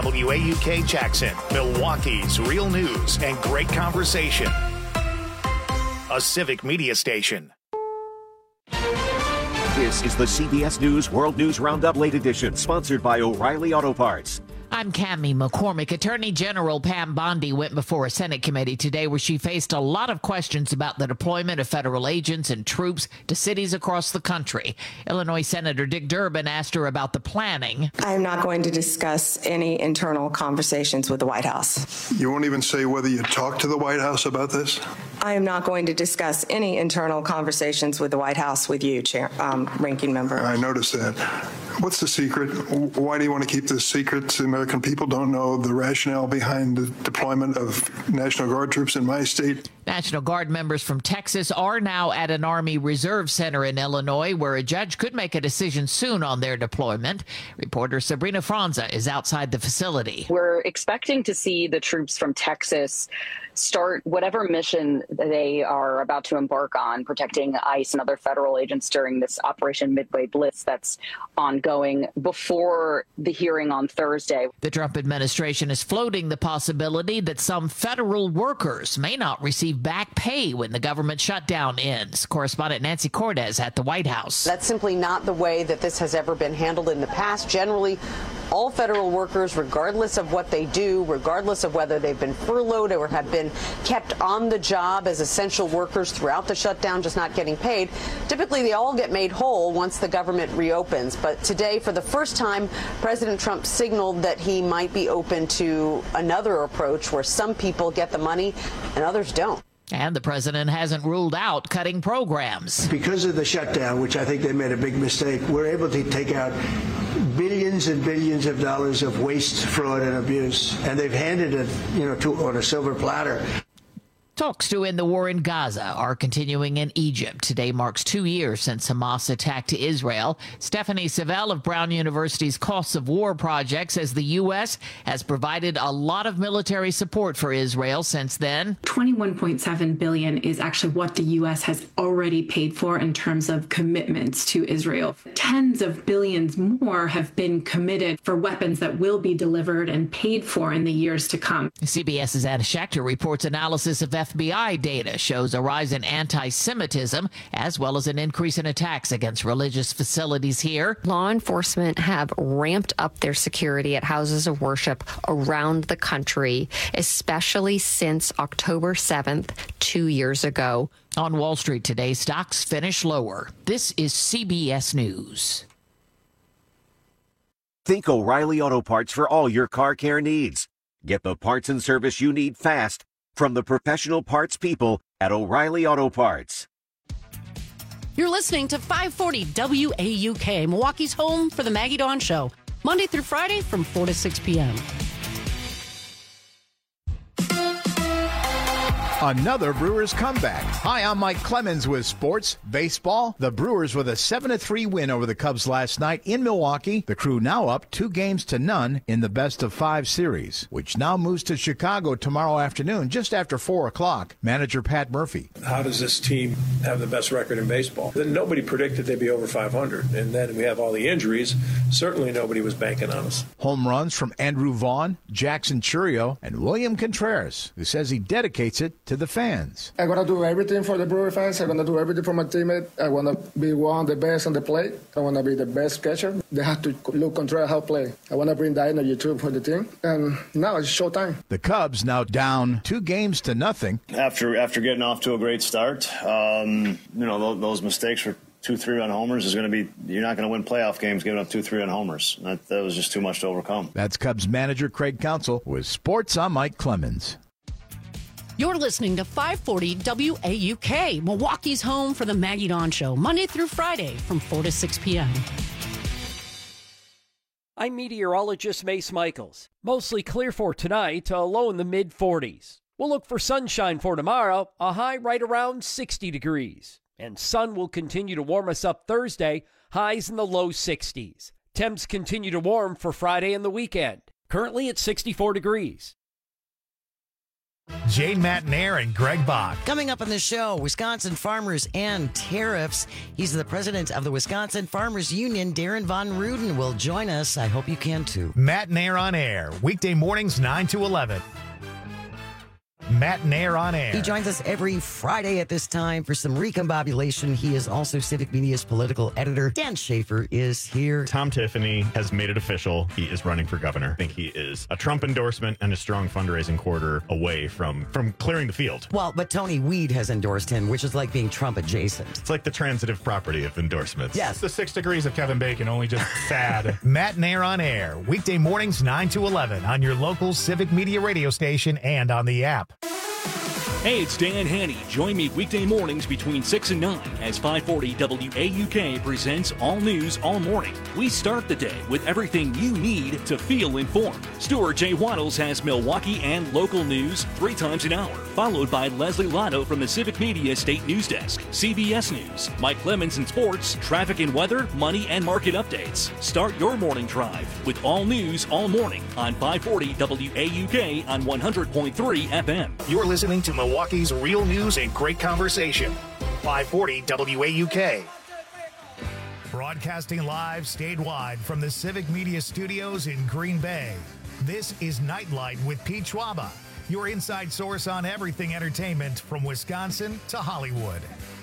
WAUK Jackson, Milwaukee's real news and great conversation. A civic media station. This is the CBS News World News Roundup Late Edition, sponsored by O'Reilly Auto Parts. I'm Cammie McCormick. Attorney General Pam Bondi went before a Senate committee today where she faced a lot of questions about the deployment of federal agents and troops to cities across the country. Illinois Senator Dick Durbin asked her about the planning. I am not going to discuss any internal conversations with the White House. You won't even say whether you talked to the White House about this? I am not going to discuss any internal conversations with the White House with you, Ranking Member. I noticed that. What's the secret? Why do you want to keep this secret? The American people don't know the rationale behind the deployment of National Guard troops in my state. National Guard members from Texas are now at an Army Reserve Center in Illinois, where a judge could make a decision soon on their deployment. Reporter Sabrina Franza is outside the facility. We're expecting to see the troops from Texas start whatever mission they are about to embark on, protecting ICE and other federal agents during this Operation Midway Blitz that's ongoing before the hearing on Thursday. The Trump administration is floating the possibility that some federal workers may not receive back pay when the government shutdown ends. Correspondent Nancy Cordes at the White House. That's simply not the way that this has ever been handled in the past. Generally, all federal workers, regardless of what they do, regardless of whether they've been furloughed or have been kept on the job as essential workers throughout the shutdown, just not getting paid, typically they all get made whole once the government reopens. But today, for the first time, President Trump signaled that he might be open to another approach where some people get the money and others don't. And the president hasn't ruled out cutting programs. Because of the shutdown, which I think they made a big mistake, we're able to take out billions and billions of dollars of waste, fraud, and abuse. And they've handed it, on a silver platter. Talks to end the war in Gaza are continuing in Egypt. Today marks 2 years since Hamas attacked Israel. Stephanie Savell of Brown University's Costs of War Project says the U.S. has provided a lot of military support for Israel since then. $21.7 billion is actually what the U.S. has already paid for in terms of commitments to Israel. Tens of billions more have been committed for weapons that will be delivered and paid for in the years to come. CBS's Anna Schechter reports analysis of FBI data shows a rise in anti-Semitism as well as an increase in attacks against religious facilities here. Law enforcement have ramped up their security at houses of worship around the country, especially since October 7th, 2 years ago. On Wall Street today, stocks finish lower. This is CBS News. Think O'Reilly Auto Parts for all your car care needs. Get the parts and service you need fast from the professional parts people at O'Reilly Auto Parts. You're listening to 540 WAUK, Milwaukee's home for the Maggie Dawn Show, Monday through Friday from 4 to 6 p.m. Another Brewers comeback. Hi, I'm Mike Clemens with Sports Baseball. The Brewers with a 7-3 win over the Cubs last night in Milwaukee. The Crew now up 2-0 in the best-of-5 series, which now moves to Chicago tomorrow afternoon, just after 4 o'clock. Manager Pat Murphy. How does this team have the best record in baseball? Then nobody predicted they'd be over 500, and then we have all the injuries. Certainly nobody was banking on us. Home runs from Andrew Vaughn, Jackson Churio, and William Contreras, who says he dedicates it to the fans. I'm going to do everything for the Brewer fans. I'm going to do everything for my teammate. I want to be one of the best on the plate. I want to be the best catcher. They have to look Contreras how to play. I want to bring that energy too for the team. And now it's showtime. The Cubs now down 2-0. After getting off to a great start, those mistakes were 2-3 on homers is going to be, you're not going to win playoff games giving up 2-3 on homers. That was just too much to overcome. That's Cubs manager Craig Counsell with Sports. I'm Mike Clemens. You're listening to 540 WAUK, Milwaukee's home for the Maggie Dawn Show, Monday through Friday from 4 to 6 p.m. I'm meteorologist Mace Michaels. Mostly clear for tonight, a low in the mid-40s. We'll look for sunshine for tomorrow, a high right around 60 degrees. And sun will continue to warm us up Thursday, highs in the low 60s. Temps continue to warm for Friday and the weekend, currently at 64 degrees. Jane Matnair and Greg Bach. Coming up on the show, Wisconsin farmers and tariffs. He's the president of the Wisconsin Farmers Union. Darren Von Ruden will join us. I hope you can too. Matnair on air, weekday mornings 9 to 11. Matnair on air. He joins us every Friday at this time for some recombobulation. He is also Civic Media's political editor. Dan Schaefer is here. Tom Tiffany has made it official. He is running for governor. I think he is a Trump endorsement and a strong fundraising quarter away from clearing the field. Well, but Tony Weed has endorsed him, which is like being Trump adjacent. It's like the transitive property of endorsements. Yes. The 6 degrees of Kevin Bacon, only just sad. Matnair on air, weekday mornings 9 to 11 on your local Civic Media radio station and on the app. Hey, it's Dan Haney. Join me weekday mornings between 6 and 9 as 540 WAUK presents All News All Morning. We start the day with everything you need to feel informed. Stuart J. Waddles has Milwaukee and local news 3 times an hour, followed by Leslie Lotto from the Civic Media State News Desk, CBS News, Mike Clemens in sports, traffic and weather, money and market updates. Start your morning drive with All News All Morning on 540 WAUK on 100.3 FM. You're listening to Milwaukee's real news and great conversation. 540 WAUK. Broadcasting live statewide from the Civic Media Studios in Green Bay. This is Nightlight with Pete Schwaba, your inside source on everything entertainment from Wisconsin to Hollywood.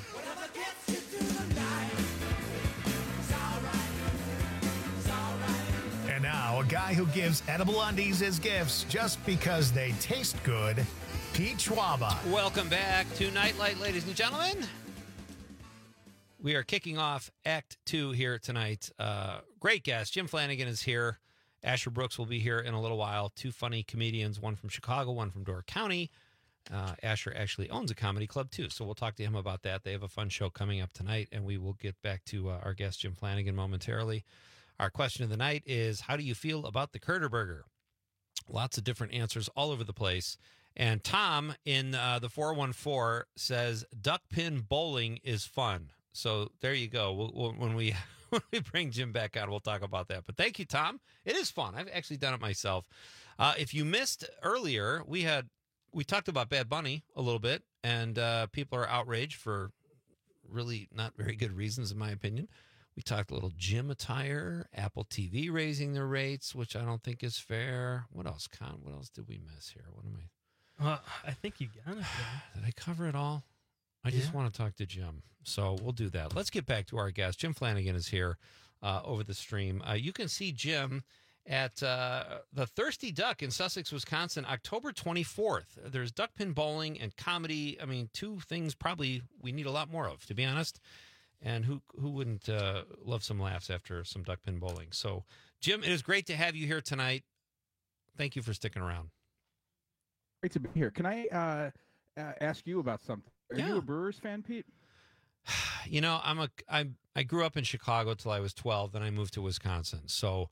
And now, a guy who gives edible undies as gifts just because they taste good, Pete Schwaba. Welcome back to Nightlight, ladies and gentlemen. We are kicking off Act 2 here tonight. Great guest. Jim Flanagan is here. Asher Brooks will be here in a little while. 2 funny comedians, one from Chicago, one from Door County. Asher actually owns a comedy club, too, so we'll talk to him about that. They have a fun show coming up tonight, and we will get back to our guest, Jim Flanagan, momentarily. Our question of the night is, how do you feel about the Kurter Burger? Lots of different answers all over the place. And Tom in the 414 says, duck pin bowling is fun. So there you go. When we bring Jim back on, we'll talk about that. But thank you, Tom. It is fun. I've actually done it myself. If you missed earlier, we talked about Bad Bunny a little bit, and people are outraged for really not very good reasons, in my opinion. We talked a little gym attire, Apple TV raising their rates, which I don't think is fair. What else, Con? What else did we miss here? What am I... I think you got it. Did I cover it all? I just want to talk to Jim, so we'll do that. Let's get back to our guest. Jim Flanagan is here over the stream. You can see Jim at the Thirsty Duck in Sussex, Wisconsin, October 24th. There's duck pin bowling and comedy. I mean, 2 things probably we need a lot more of, to be honest. And who wouldn't love some laughs after some duck pin bowling? So, Jim, it is great to have you here tonight. Thank you for sticking around. Great to be here. Can I ask you about something? Are you a Brewers fan, Pete? You know, I grew up in Chicago till I was 12, then I moved to Wisconsin. So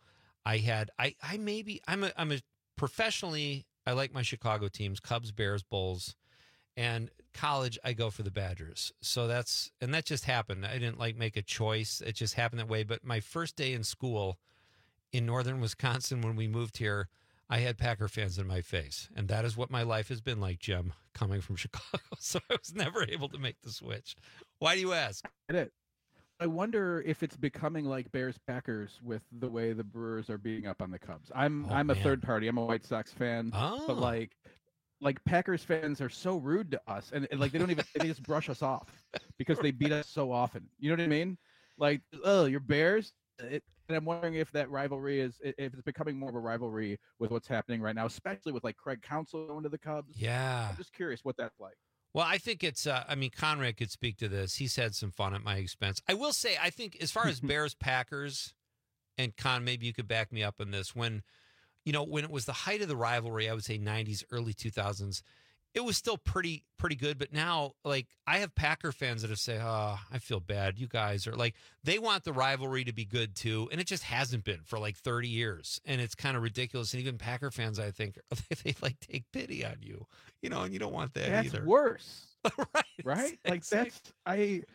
I'm a professionally, I like my Chicago teams, Cubs, Bears, Bulls, and college I go for the Badgers. So that just happened. I didn't make a choice. It just happened that way. But my first day in school in northern Wisconsin, when we moved here, I had Packer fans in my face, and that is what my life has been like, Jim, coming from Chicago. So I was never able to make the switch. Why do you ask? I wonder if it's becoming like Bears-Packers with the way the Brewers are beating up on the Cubs. I'm a third party. I'm a White Sox fan, but like Packers fans are so rude to us, and like they just brush us off because they beat us so often. You know what I mean? Like, oh, you're Bears. And I'm wondering if that rivalry if it's becoming more of a rivalry with what's happening right now, especially with like Craig Counsell going to the Cubs. Yeah. I'm just curious what that's like. Well, I think it's, Conrad could speak to this. He's had some fun at my expense. I will say, I think as far as Bears, Packers, and Con, maybe you could back me up on this. When it was the height of the rivalry, I would say 90s, early 2000s, it was still pretty good. But now, like, I have Packer fans that have say, oh, I feel bad. You guys are like, they want the rivalry to be good too. And it just hasn't been for like 30 years. And it's kind of ridiculous. And even Packer fans, I think, they like take pity on you, and you don't want that either. That's worse. Right? Like exactly.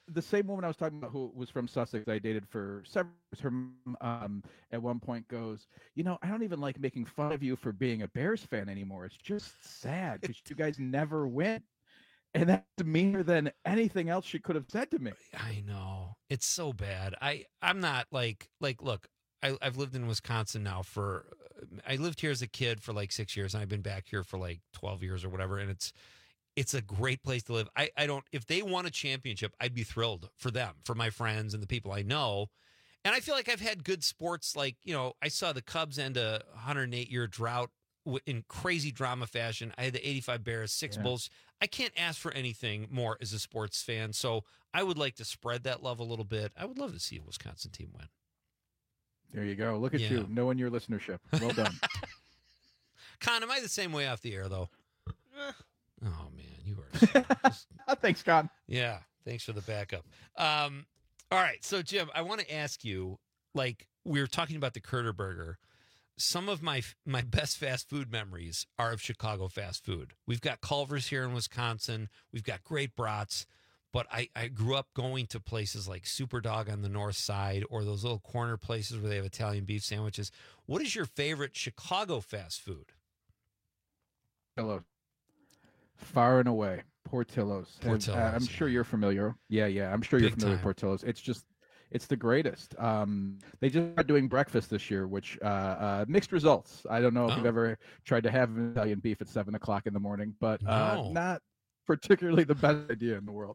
the same woman I was talking about who was from Sussex, I dated for several years, her mom at one point goes, I don't even like making fun of you for being a Bears fan anymore. It's just sad because you guys never win. And that's meaner than anything else she could have said to me. I know. It's so bad. I'm not look, I've lived in Wisconsin now I lived here as a kid for like 6 years, and I've been back here for like 12 years or whatever. And it's a great place to live. If they won a championship, I'd be thrilled for them, for my friends and the people I know. And I feel like I've had good sports. Like, I saw the Cubs end a 108-year drought in crazy drama fashion. I had the 85 Bears, 6 Bulls. I can't ask for anything more as a sports fan. So I would like to spread that love a little bit. I would love to see a Wisconsin team win. There you go. Look at you, knowing your listenership. Well done. Con, am I the same way off the air, though? Oh, man, you are. Thanks, Con. Yeah, thanks for the backup. All right, so, Jim, I want to ask you, we were talking about the Kurter Burger. Some of my best fast food memories are of Chicago fast food. We've got Culver's here in Wisconsin. We've got great brats. But I grew up going to places like Superdog on the north side, or those little corner places where they have Italian beef sandwiches. What is your favorite Chicago fast food? Hello. Far and away. Portillo's. I'm sure you're familiar. Yeah. I'm sure you're familiar with Portillo's. It's the greatest. They just started doing breakfast this year, which mixed results. I don't know if you've ever tried to have Italian beef at 7 o'clock in the morning, but not particularly the best idea in the world.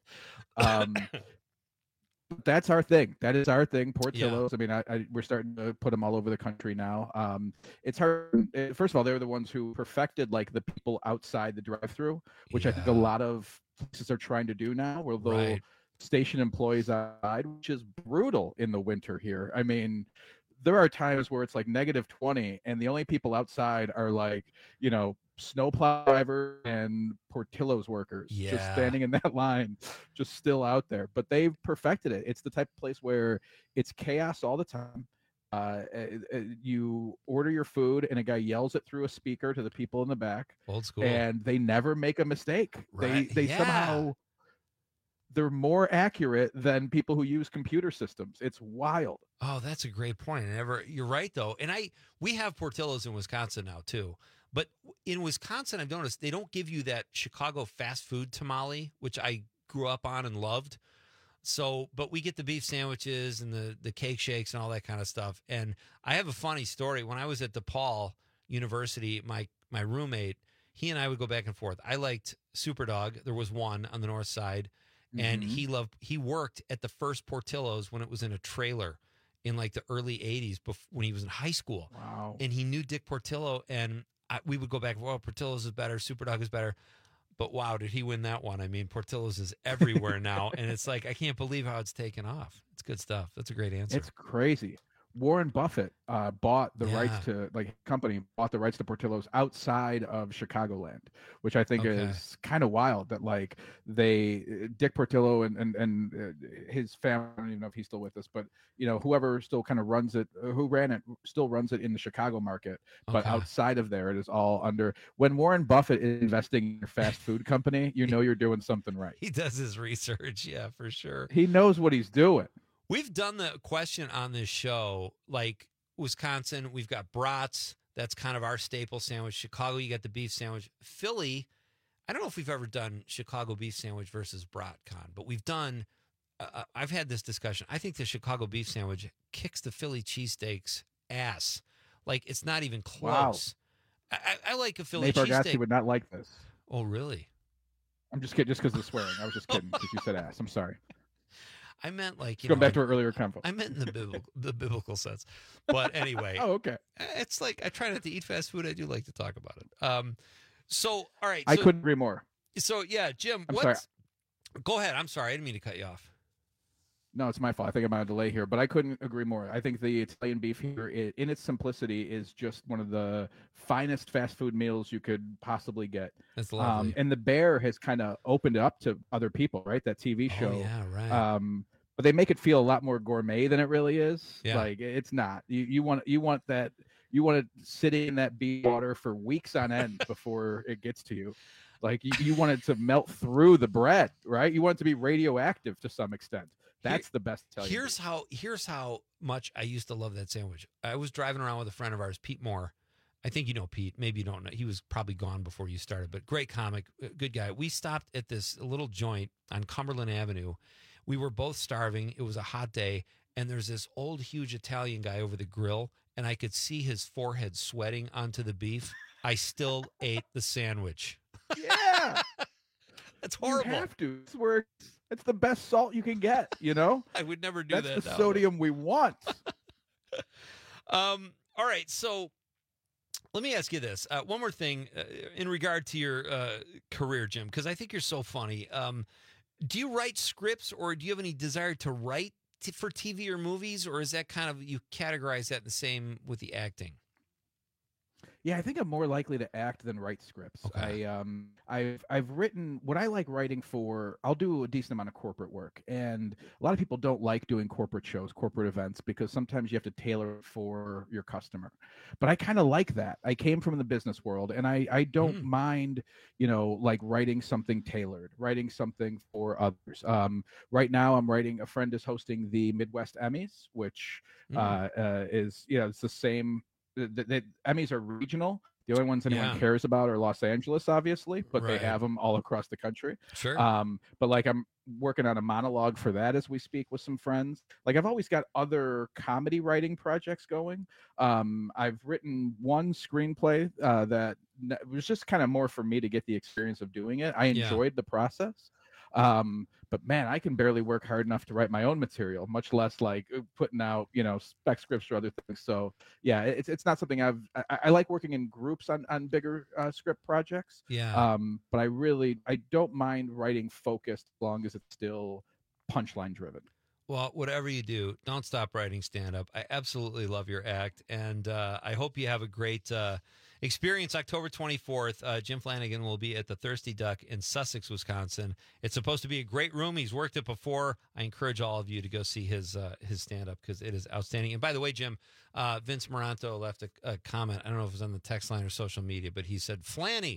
That's our thing. That is our thing. Portillo's. Yeah. I mean, we're starting to put them all over the country now. It's hard. First of all, they're the ones who perfected the people outside the drive-thru, which I think a lot of places are trying to do now, where they'll station employees outside, which is brutal in the winter here. I mean, there are times where it's -20, and the only people outside are snowplow driver and Portillo's workers just standing in that line, just still out there. But they've perfected it. It's the type of place where it's chaos all the time. You order your food and a guy yells it through a speaker to the people in the back. Old school. And they never make a mistake. Right. They somehow, they're more accurate than people who use computer systems. It's wild. Oh, that's a great point. You're right, though. And we have Portillo's in Wisconsin now, too. But in Wisconsin, I've noticed they don't give you that Chicago fast food tamale, which I grew up on and loved. So, but we get the beef sandwiches and the cake shakes and all that kind of stuff. And I have a funny story. When I was at DePaul University, my roommate, he and I would go back and forth. I liked Superdog. There was one on the north side. And he worked at the first Portillo's when it was in a trailer in the early 80s when he was in high school. Wow. And he knew Dick Portillo, and we would go back, well, Portillo's is better, Superdog is better. But wow, did he win that one? I mean, Portillo's is everywhere now, and it's I can't believe how it's taken off. It's good stuff. That's a great answer. It's crazy. Warren Buffett bought the rights to company bought the rights to Portillo's outside of Chicagoland, which I think is kind of wild that Dick Portillo and his family, I don't even know if he's still with us, but whoever still kind of runs it, who ran it, still runs it in the Chicago market, but outside of there, it is all under. When Warren Buffett is investing in a fast food company, you're doing something right. He does his research, yeah, for sure. He knows what he's doing. We've done the question on this show, Wisconsin, we've got brats. That's kind of our staple sandwich. Chicago, you got the beef sandwich. Philly, I don't know if we've ever done Chicago beef sandwich versus brat, Con, but we've done, I've had this discussion. I think the Chicago beef sandwich kicks the Philly cheesesteak's ass. It's not even close. Wow. I like a Philly cheesesteak. Nate Bargatze would not like this. Oh, really? I'm just kidding, just because of the swearing. I was just kidding because you said ass. I'm sorry. I meant go back to our earlier convo. I meant in the biblical sense. But anyway. Oh, okay. It's I try not to eat fast food. I do like to talk about it. So, all right. I couldn't agree more. So, yeah, Jim, sorry. Go ahead. I'm sorry. I didn't mean to cut you off. No, it's my fault. I think I'm on a delay here, but I couldn't agree more. I think the Italian beef here, in its simplicity, is just one of the finest fast food meals you could possibly get. That's lovely. And the Bear has kind of opened it up to other people, right? That TV show. Oh, yeah, right. But they make it feel a lot more gourmet than it really is. Yeah. It's not. You want that. You want it sitting in that beef water for weeks on end before it gets to you. Like you want it to melt through the bread, right? You want it to be radioactive to some extent. That's the best Italian beef. Here's how much I used to love that sandwich. I was driving around with a friend of ours, Pete Moore. I think you know Pete. Maybe you don't know. He was probably gone before you started, but great comic, good guy. We stopped at this little joint on Cumberland Avenue. We were both starving. It was a hot day, and there's this old, huge Italian guy over the grill, and I could see his forehead sweating onto the beef. I still ate the sandwich. Yeah. That's horrible. You have to. It's the best salt you can get, you know? I would never do that. That's the sodium we want. All right, so let me ask you this. One more thing in regard to your career, Jim, because I think you're so funny. Do you write scripts, or do you have any desire to write for TV or movies, or is that kind of, you categorize that the same with the acting? Yeah, I think I'm more likely to act than write scripts. Okay. I've written what I like writing for. I'll do a decent amount of corporate work, and a lot of people don't like doing corporate shows, corporate events, because sometimes you have to tailor it for your customer. But I kind of like that. I came from the business world, and I don't mind, like writing something tailored, writing something for others. Right now, I'm writing. A friend is hosting the Midwest Emmys, which is it's the same. The Emmys are regional. The only ones anyone cares about are Los Angeles, obviously, but they have them all across the country. Sure. But like I'm working on a monologue for that as we speak with some friends. Like I've always got other comedy writing projects going. I've written one screenplay that was just kind of more for me to get the experience of doing it. I enjoyed the process. But man, I can barely work hard enough to write my own material, much less like putting out, spec scripts or other things. So yeah, it's not something I like working in groups on bigger script projects. Yeah. But I don't mind writing focused as long as it's still punchline driven. Well, whatever you do, don't stop writing stand-up. I absolutely love your act, and I hope you have a great experience. October 24th, Jim Flanagan will be at the Thirsty Duck in Sussex, Wisconsin. It's supposed to be a great room. He's worked it before. I encourage all of you to go see his stand-up because it is outstanding. And by the way, Jim, Vince Moranto left a comment. I don't know if it was on the text line or social media, but he said Flanny,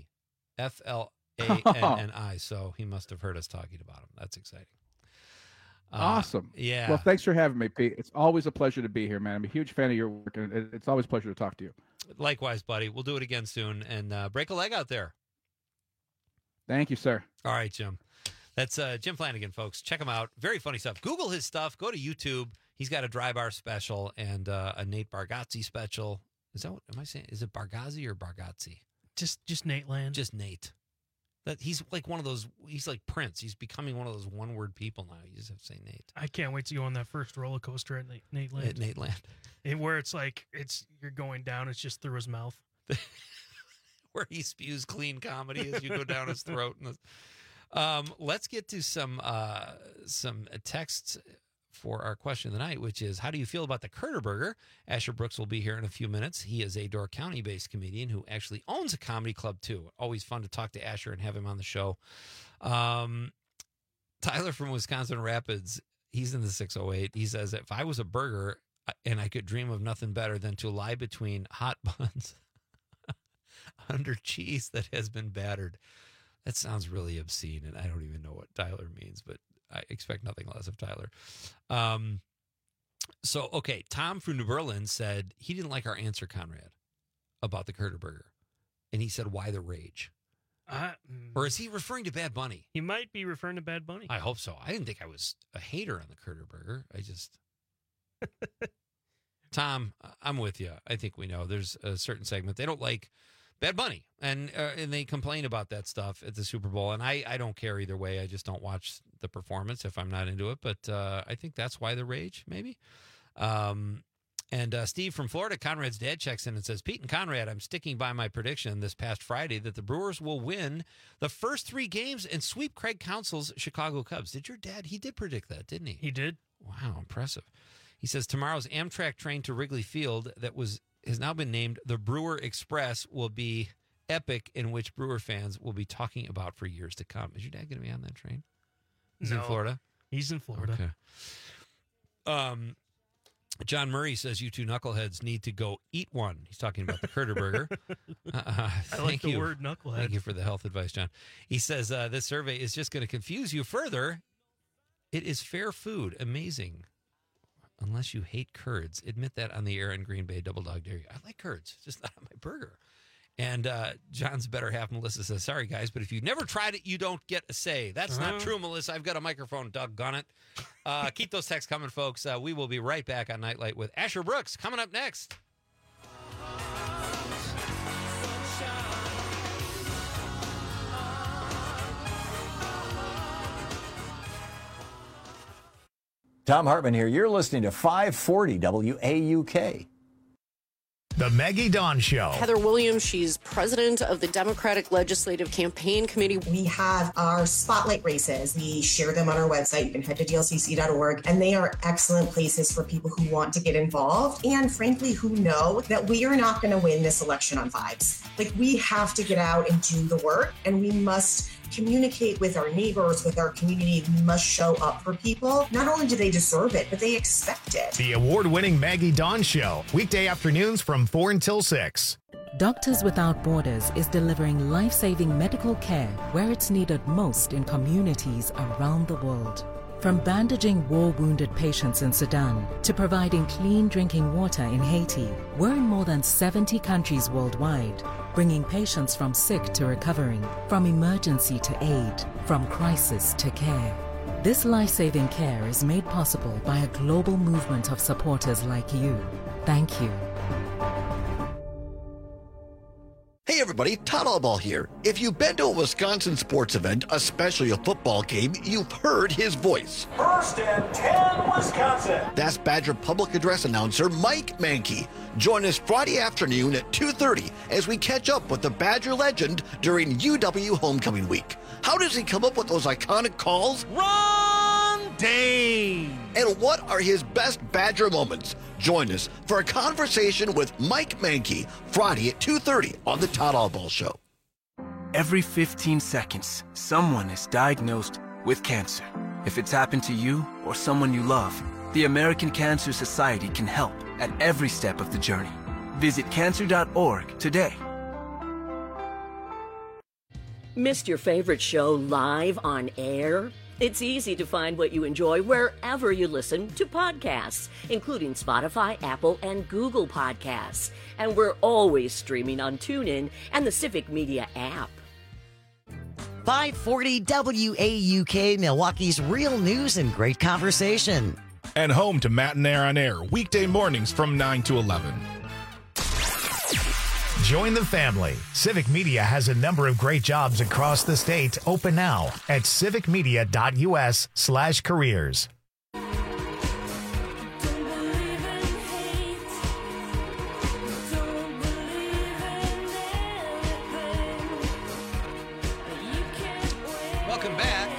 F-L-A-N-N-I. So he must have heard us talking about him. That's exciting. Awesome. Yeah. Well, thanks for having me, Pete. It's always a pleasure to be here, man. I'm a huge fan of your work, and it's always a pleasure to talk to you. Likewise, buddy. We'll do it again soon, and break a leg out there. Thank you, sir. All right, Jim. That's Jim Flanagan, folks. Check him out. Very funny stuff. Google his stuff. Go to YouTube. He's got a Dry Bar special and a Nate Bargatze special. Is that what am I saying? Is it Bargatze or Bargatze? Just Nate Land. Just Nate. That he's like one of those. He's like Prince. He's becoming one of those one-word people now. You just have to say Nate. I can't wait to go on that first roller coaster at Nate Land. At Nate Land, where it's like you're going down. It's just through his mouth, where he spews clean comedy as you go down his throat. Let's get to some texts for our question of the night, which is, how do you feel about the Curter Burger? Asher Brooks will be here in a few minutes. He is a Door County-based comedian who actually owns a comedy club, too. Always fun to talk to Asher and have him on the show. Tyler from Wisconsin Rapids, he's in the 608. He says, if I was a burger and I could dream of nothing better than to lie between hot buns under cheese that has been battered. That sounds really obscene, and I don't even know what Tyler means, but I expect nothing less of Tyler. Okay, Tom from New Berlin said he didn't like our answer, Conrad, about the Curter Burger. And he said, why the rage? Or is he referring to Bad Bunny? He might be referring to Bad Bunny. I hope so. I didn't think I was a hater on the Curter Burger. I just... Tom, I'm with you. I think we know there's a certain segment. They don't like Bad Bunny, and they complain about that stuff at the Super Bowl, and I don't care either way. I just don't watch the performance if I'm not into it, but I think that's why the rage, maybe. And Steve from Florida, Conrad's dad, checks in and says, Pete and Conrad, I'm sticking by my prediction this past Friday that the Brewers will win the first 3 games and sweep Craig Counsell's Chicago Cubs. Did your dad? He did predict that, didn't he? He did. Wow, impressive. He says tomorrow's Amtrak train to Wrigley Field that has now been named the Brewer Express will be epic, in which Brewer fans will be talking about for years to come. Is your dad going to be on that train? Is he in Florida? He's in Florida. Okay. John Murray says you two knuckleheads need to go eat one. He's talking about the Curter Burger. I like the word knucklehead. Thank you for the health advice, John. He says this survey is just going to confuse you further. It is fair food. Amazing. Unless you hate curds. Admit that on the air in Green Bay. Double dog dare you. I like curds, just not on my burger. And John's better half, Melissa, says, sorry, guys, but if you've never tried it, you don't get a say. That's not true, Melissa. I've got a microphone, doggone it. Keep those texts coming, folks. We will be right back on Nightlight with Asher Brooks coming up next. Tom Hartman here. You're listening to 540 WAUK. The Maggie Dawn Show. Heather Williams, she's president of the Democratic Legislative Campaign Committee. We have our spotlight races. We share them on our website. You can head to dlcc.org, and they are excellent places for people who want to get involved and, frankly, who know that we are not going to win this election on vibes. Like, we have to get out and do the work, and we must communicate with our neighbors, with our community. We must show up for people. Not only do they deserve it, but they expect it. The award-winning Maggie Dawn Show, weekday afternoons from 4 until 6. Doctors Without Borders is delivering life-saving medical care where it's needed most in communities around the world. From bandaging war-wounded patients in Sudan to providing clean drinking water in Haiti, we're in more than 70 countries worldwide, bringing patients from sick to recovering, from emergency to aid, from crisis to care. This life-saving care is made possible by a global movement of supporters like you. Thank you. Hey everybody, Todd Allball here. If you've been to a Wisconsin sports event, especially a football game, you've heard his voice. First and 10, Wisconsin. That's Badger public address announcer Mike Mankey. Join us Friday afternoon at 2:30 as we catch up with the Badger legend during UW Homecoming Week. How does he come up with those iconic calls? Ron Dane! And what are his best Badger moments? Join us for a conversation with Mike Mankey Friday at 2:30 on the Todd Allball Show. Every 15 seconds, someone is diagnosed with cancer. If it's happened to you or someone you love, the American Cancer Society can help at every step of the journey. Visit cancer.org today. Missed your favorite show live on air? It's easy to find what you enjoy wherever you listen to podcasts, including Spotify, Apple, and Google Podcasts. And we're always streaming on TuneIn and the Civic Media app. 540 WAUK, Milwaukee's real news and great conversation. And home to Matt and Air on Air, weekday mornings from 9 to 11. Join the family. Civic Media has a number of great jobs across the state open now at civicmedia.us/careers. Welcome back.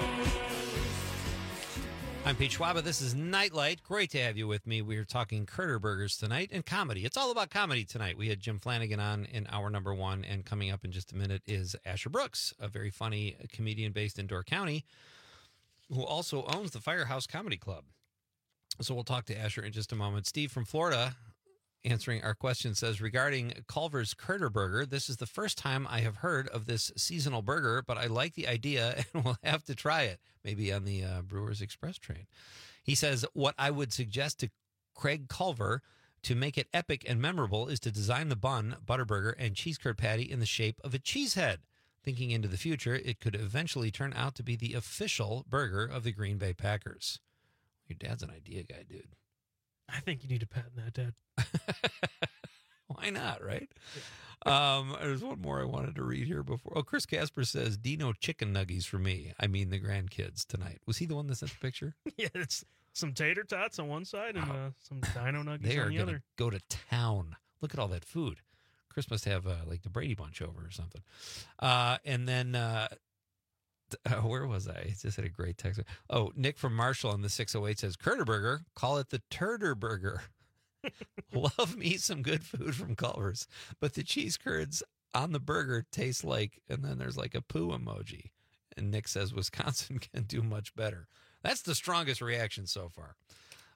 I'm Pete Schwaba. This is Nightlight. Great to have you with me. We're talking Curter Burgers tonight and comedy. It's all about comedy tonight. We had Jim Flanagan on in hour number 1, and coming up in just a minute is Asher Brooks, a very funny comedian based in Door County, who also owns the Firehouse Comedy Club. So we'll talk to Asher in just a moment. Steve from Florida, answering our question, says, regarding Culver's Curter Burger, this is the first time I have heard of this seasonal burger, but I like the idea and we'll have to try it, maybe on the Brewers Express train. He says, what I would suggest to Craig Culver to make it epic and memorable is to design the bun, Butterburger, and cheese curd patty in the shape of a cheese head. Thinking into the future, it could eventually turn out to be the official burger of the Green Bay Packers. Your dad's an idea guy, dude. I think you need to patent that, Dad. Why not, right? Yeah. There's one more I wanted to read here before. Oh, Chris Casper says, Dino chicken nuggies for me. I mean the grandkids tonight. Was he the one that sent the picture? Yeah, it's some tater tots on one side and some dino nuggies they on the other. Go to town. Look at all that food. Chris must have like the Brady Bunch over or something. And then... where was I? He just had a great text. Oh, Nick from Marshall on the 608 says, Curter Burger, call it the Turter Burger. Love me some good food from Culver's, but the cheese curds on the burger taste like, and then there's like a poo emoji. And Nick says, Wisconsin can do much better. That's the strongest reaction so far.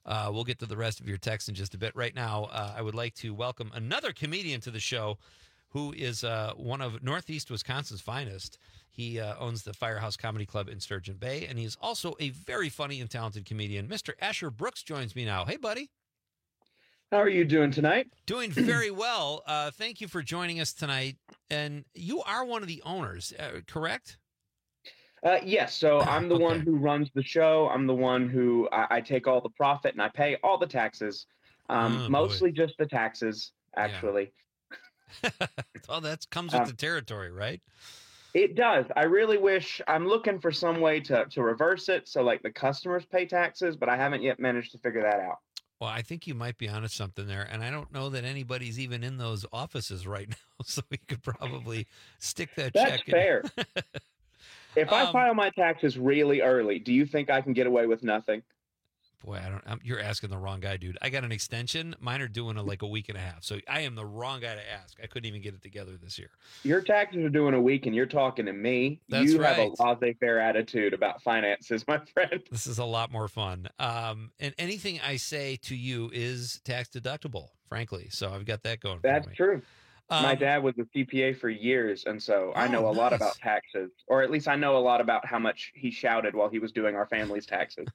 We'll get to the rest of your text in just a bit. Right now, I would like to welcome another comedian to the show who is one of Northeast Wisconsin's finest. He owns the Firehouse Comedy Club in Sturgeon Bay, and he's also a very funny and talented comedian. Mr. Asher Brooks joins me now. Hey, buddy. How are you doing tonight? Doing very well. Thank you for joining us tonight. And you are one of the owners, correct? Yes. So I'm the one who runs the show. I'm the one who I take all the profit and I pay all the taxes. Mostly just the taxes, actually. Yeah. Well, that comes with the territory, right? It does. I really wish I'm looking for some way to reverse it. So like the customers pay taxes, but I haven't yet managed to figure that out. Well, I think you might be onto something there. And I don't know that anybody's even in those offices right now. So we could probably stick that check in. That's fair. If I file my taxes really early, do you think I can get away with nothing? Boy, you're asking the wrong guy, dude. I got an extension. Mine are doing like a week and a half. So I am the wrong guy to ask. I couldn't even get it together this year. Your taxes are doing a week and you're talking to me. That's you right. have a laissez-faire attitude about finances, my friend. This is a lot more fun. And anything I say to you is tax deductible, frankly. So I've got that going for me. That's true. My dad was a CPA for years, and so I know a lot about taxes, or at least I know a lot about how much he shouted while he was doing our family's taxes.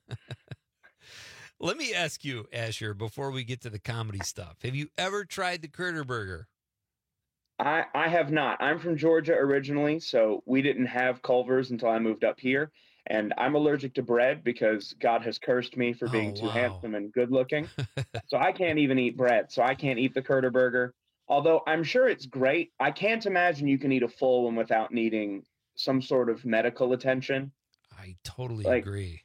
Let me ask you, Asher, before we get to the comedy stuff, have you ever tried the Critter Burger? I have not. I'm from Georgia originally, so we didn't have Culver's until I moved up here, and I'm allergic to bread because God has cursed me for being too handsome and good looking. So I can't even eat bread, so I can't eat the Critter Burger. Although I'm sure it's great, I can't imagine you can eat a full one without needing some sort of medical attention. I totally agree.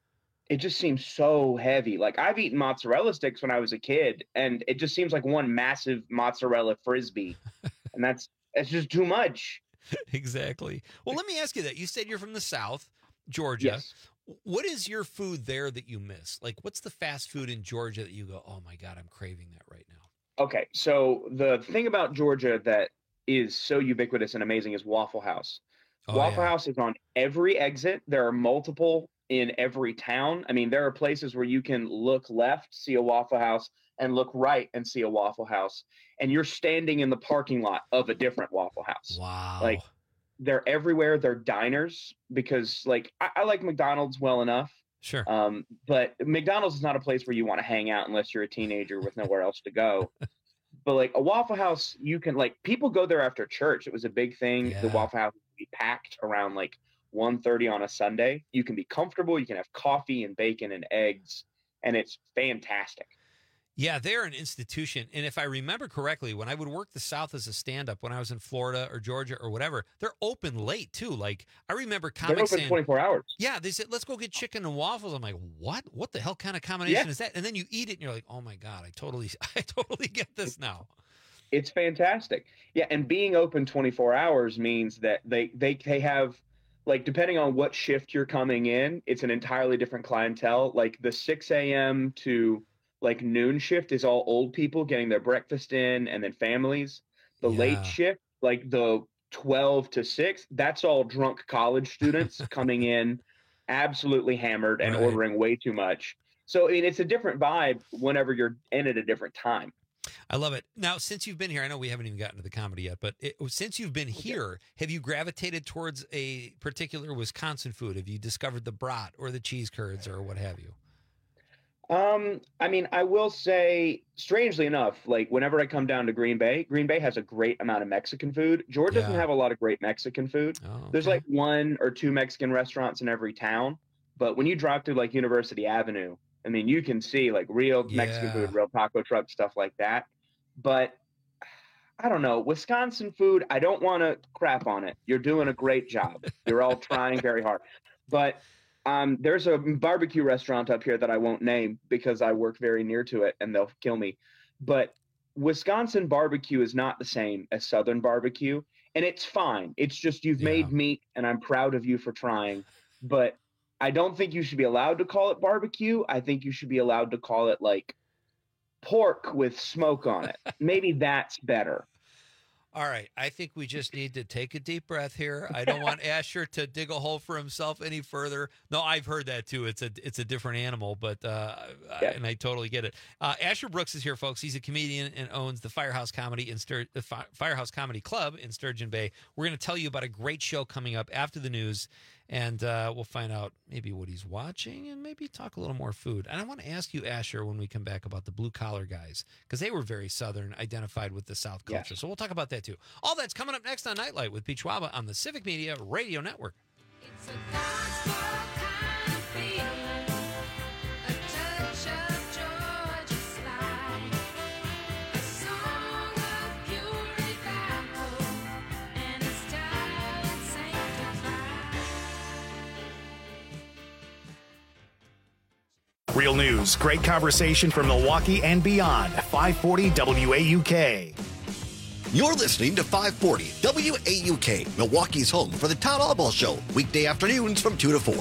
It just seems so heavy. Like I've eaten mozzarella sticks when I was a kid, and it just seems like one massive mozzarella frisbee, and it's just too much. Exactly. Well, let me ask you that. You said you're from the South, Georgia. Yes. What is your food there that you miss? Like, what's the fast food in Georgia that you go, oh my God, I'm craving that right now? Okay, so the thing about Georgia that is so ubiquitous and amazing is Waffle House. Waffle House is on every exit. There are multiple in every town. I mean, there are places where you can look left, see a Waffle House, and look right and see a Waffle House. And you're standing in the parking lot of a different Waffle House. Wow. Like, they're everywhere. They're diners because, like, I like McDonald's well enough. Sure. But McDonald's is not a place where you want to hang out unless you're a teenager with nowhere else to go. But like a Waffle House, you can like people go there after church. It was a big thing. Yeah. The Waffle House would be packed around like 1:30 on a Sunday. You can be comfortable. You can have coffee and bacon and eggs, and it's fantastic. Yeah, they're an institution. And if I remember correctly, when I would work the South as a stand-up, when I was in Florida or Georgia or whatever, they're open late too. Like I remember comics they're open saying, 24 hours. Yeah, they said, let's go get chicken and waffles. I'm like, what? What the hell kind of combination is that? And then you eat it and you're like, oh my God, I totally get this now. It's fantastic. Yeah, and being open 24 hours means that they have, like, depending on what shift you're coming in, it's an entirely different clientele. Like the 6 a.m. to like noon shift is all old people getting their breakfast in and then families. The late shift, like the 12 to 6, that's all drunk college students coming in absolutely hammered and ordering way too much. So it's a different vibe whenever you're in at a different time. I love it. Now, since you've been here, I know we haven't even gotten to the comedy yet, but since you've been here, have you gravitated towards a particular Wisconsin food? Have you discovered the brat or the cheese curds or what have you? I mean, I will say, strangely enough, like whenever I come down to Green Bay has a great amount of Mexican food. Georgia doesn't have a lot of great Mexican food. There's like 1 or 2 Mexican restaurants in every town. But when you drive through like University Avenue, I mean, you can see like real Mexican food, real taco truck, stuff like that. But I don't know, Wisconsin food, I don't want to crap on it. You're doing a great job. You're all trying very hard. But there's a barbecue restaurant up here that I won't name because I work very near to it and they'll kill me. But Wisconsin barbecue is not the same as Southern barbecue. And it's fine. It's just you've made meat and I'm proud of you for trying. But I don't think you should be allowed to call it barbecue. I think you should be allowed to call it like pork with smoke on it. Maybe that's better. All right, I think we just need to take a deep breath here. I don't want Asher to dig a hole for himself any further. No, I've heard that too. It's a different animal, but and I totally get it. Asher Brooks is here, folks. He's a comedian and owns the Firehouse Comedy Firehouse Comedy Club in Sturgeon Bay. We're going to tell you about a great show coming up after the news, and we'll find out maybe what he's watching and maybe talk a little more food. And I want to ask you, Asher, when we come back about the blue collar guys, because they were very Southern, identified with the South culture. Yes. So we'll talk about that too. All that's coming up next on Nightlight with Pete Schwaba on the Civic Media Radio Network. It's a gospel kind of feeling, a touch of Georgia slide, a song of pure revival, and a style that's sanctified. Real news, great conversation from Milwaukee and beyond. 540 WAUK. You're listening to 540 WAUK, Milwaukee's home for the Todd Albaugh Show, weekday afternoons from 2 to 4.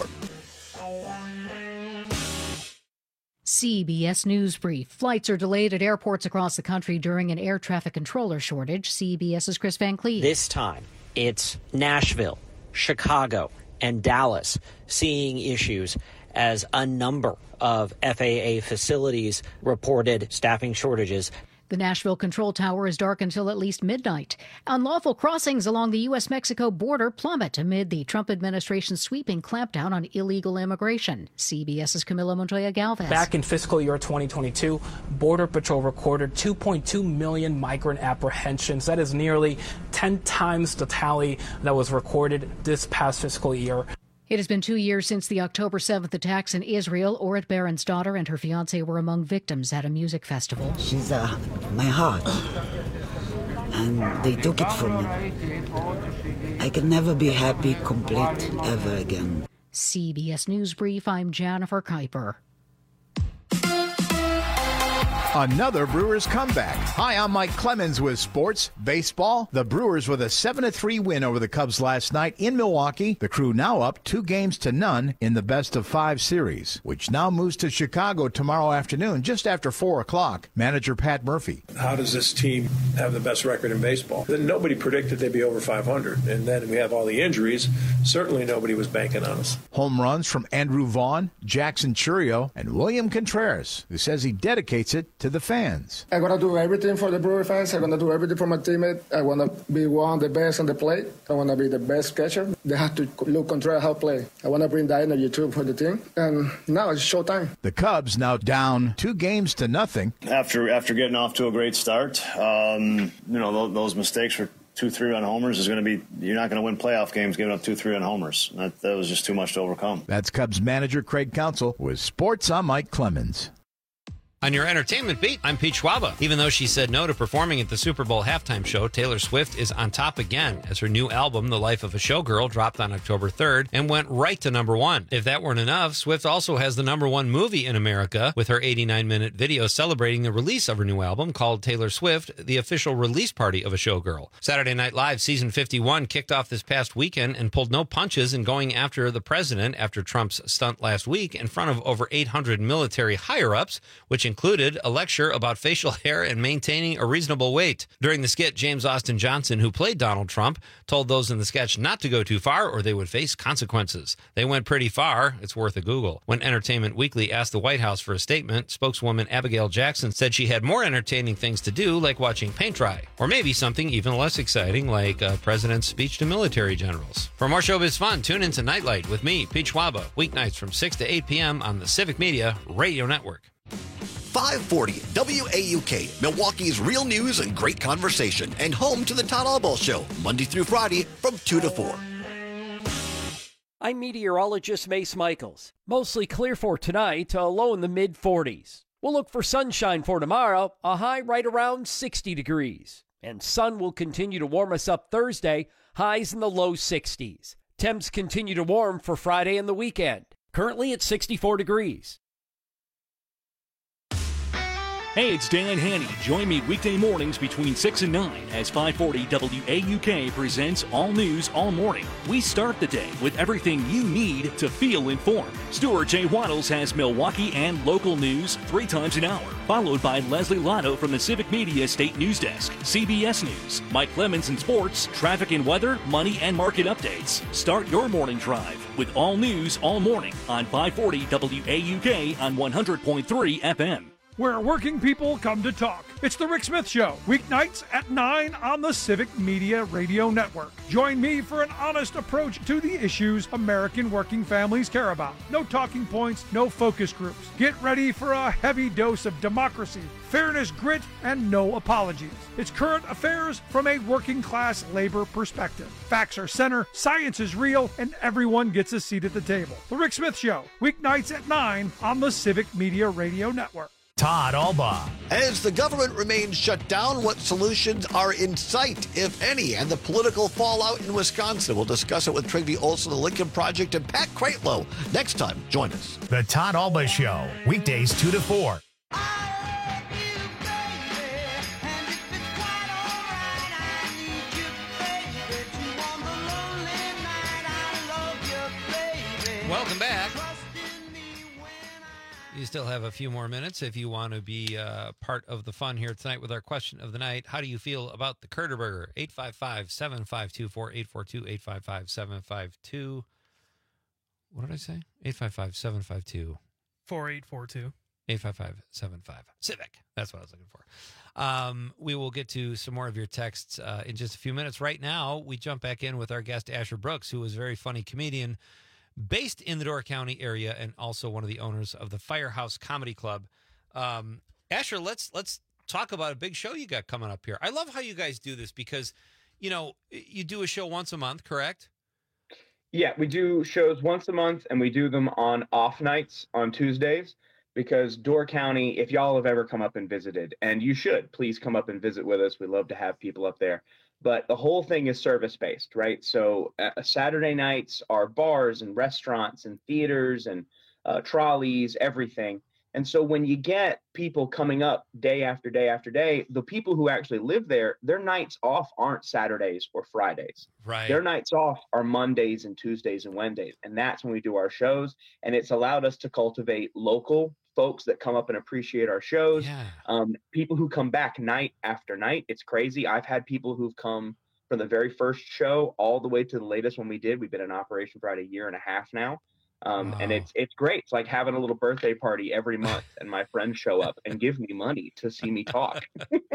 CBS News Brief. Flights are delayed at airports across the country during an air traffic controller shortage. CBS's Chris Van Cleave. This time, it's Nashville, Chicago, and Dallas seeing issues as a number of FAA facilities reported staffing shortages. The Nashville Control Tower is dark until at least midnight. Unlawful crossings along the U.S.-Mexico border plummet amid the Trump administration's sweeping clampdown on illegal immigration. CBS's Camila Montoya Galvez. Back in fiscal year 2022, Border Patrol recorded 2.2 million migrant apprehensions. That is nearly 10 times the tally that was recorded this past fiscal year. It has been 2 years since the October 7th attacks in Israel. Orit Baron's daughter and her fiancé were among victims at a music festival. She's my heart, and they took it from me. I can never be happy, complete, ever again. CBS News Brief, I'm Jennifer Kuiper. Another Brewers comeback. Hi, I'm Mike Clemens with sports. Baseball. The Brewers with a 7-3 win over the Cubs last night in Milwaukee. The Crew now up 2-0 in the best-of-5 series, which now moves to Chicago tomorrow afternoon, just after 4 o'clock. Manager Pat Murphy. How does this team have the best record in baseball? Then nobody predicted they'd be over 500, and then we have all the injuries. Certainly nobody was banking on us. Home runs from Andrew Vaughn, Jackson Churio, and William Contreras, who says he dedicates it to the fans. I'm going to do everything for the Brewer fans. I'm going to do everything for my teammate. I want to be one of the best on the plate. I want to be the best catcher. They have to look Contreras how to play. I want to bring that energy too for the team. And now it's showtime. The Cubs now down 2-0. After getting off to a great start, those mistakes were 2 3-run homers is going to be, you're not going to win playoff games giving up 2 3-run homers. That was just too much to overcome. That's Cubs manager Craig Counsell with Sports. I'm Mike Clemens. On your entertainment beat, I'm Pete Schwaba. Even though she said no to performing at the Super Bowl halftime show, Taylor Swift is on top again as her new album, The Life of a Showgirl, dropped on October 3rd and went right to number 1. If that weren't enough, Swift also has the number 1 movie in America with her 89-minute video celebrating the release of her new album called Taylor Swift, The Official Release Party of a Showgirl. Saturday Night Live Season 51 kicked off this past weekend and pulled no punches in going after the president after Trump's stunt last week in front of over 800 military higher-ups, which included a lecture about facial hair and maintaining a reasonable weight. During the skit, James Austin Johnson, who played Donald Trump, told those in the sketch not to go too far or they would face consequences. They went pretty far. It's worth a Google. When Entertainment Weekly asked the White House for a statement, spokeswoman Abigail Jackson said she had more entertaining things to do, like watching paint dry. Or maybe something even less exciting, like a president's speech to military generals. For more showbiz fun, tune into Nightlight with me, Pete Schwaba, weeknights from 6 to 8 p.m. on the Civic Media Radio Network. 540 WAUK, Milwaukee's real news and great conversation, and home to the Todd Albaugh Show, Monday through Friday from 2 to 4. I'm meteorologist Mace Michaels. Mostly clear for tonight, a low in the mid-40s. We'll look for sunshine for tomorrow, a high right around 60 degrees. And sun will continue to warm us up Thursday, highs in the low 60s. Temps continue to warm for Friday and the weekend. Currently at 64 degrees. Hey, it's Dan Haney. Join me weekday mornings between 6 and 9 as 540 WAUK presents All News All Morning. We start the day with everything you need to feel informed. Stuart J. Waddles has Milwaukee and local news 3 times an hour, followed by Leslie Lotto from the Civic Media State News Desk, CBS News, Mike Clemens in sports, traffic and weather, money and market updates. Start your morning drive with All News All Morning on 540 WAUK on 100.3 FM. Where working people come to talk. It's the Rick Smith Show, weeknights at 9 on the Civic Media Radio Network. Join me for an honest approach to the issues American working families care about. No talking points, no focus groups. Get ready for a heavy dose of democracy, fairness, grit, and no apologies. It's current affairs from a working class labor perspective. Facts are center, science is real, and everyone gets a seat at the table. The Rick Smith Show, weeknights at 9 on the Civic Media Radio Network. Todd Alba. As the government remains shut down, what solutions are in sight, if any, and the political fallout in Wisconsin? We'll discuss it with Trygve Olson, the Lincoln Project, and Pat Kreitlow. Next time, join us. The Todd Alba Show, weekdays 2 to 4. Welcome back. You still have a few more minutes if you want to be part of the fun here tonight with our question of the night. How do you feel about the Kurderberger? 855-752-4842, 855-752. What did I say? 855-752. 4842. 855-75-CIVIC. That's what I was looking for. We will get to some more of your texts in just a few minutes. Right now, we jump back in with our guest, Asher Brooks, who is a very funny comedian based in the Door County area and also one of the owners of the Firehouse Comedy Club. Asher, let's talk about a big show you got coming up here. I love how you guys do this because, you know, you do a show once a month, correct? Yeah, we do shows once a month, and we do them on off nights on Tuesdays because Door County, if y'all have ever come up and visited, and you should, please come up and visit with us. We love to have people up there. But the whole thing is service-based, right? So Saturday nights are bars and restaurants and theaters and trolleys, everything. And so when you get people coming up day after day after day, the people who actually live there, their nights off aren't Saturdays or Fridays. Right. Their nights off are Mondays and Tuesdays and Wednesdays. And that's when we do our shows. And it's allowed us to cultivate local folks that come up and appreciate our shows. Yeah. People who come back night after night. It's crazy. I've had people who've come from the very first show all the way to the latest one we did. We've been in operation for about 1.5 years now. And it's great. It's like having a little birthday party every month, and my friends show up and give me money to see me talk.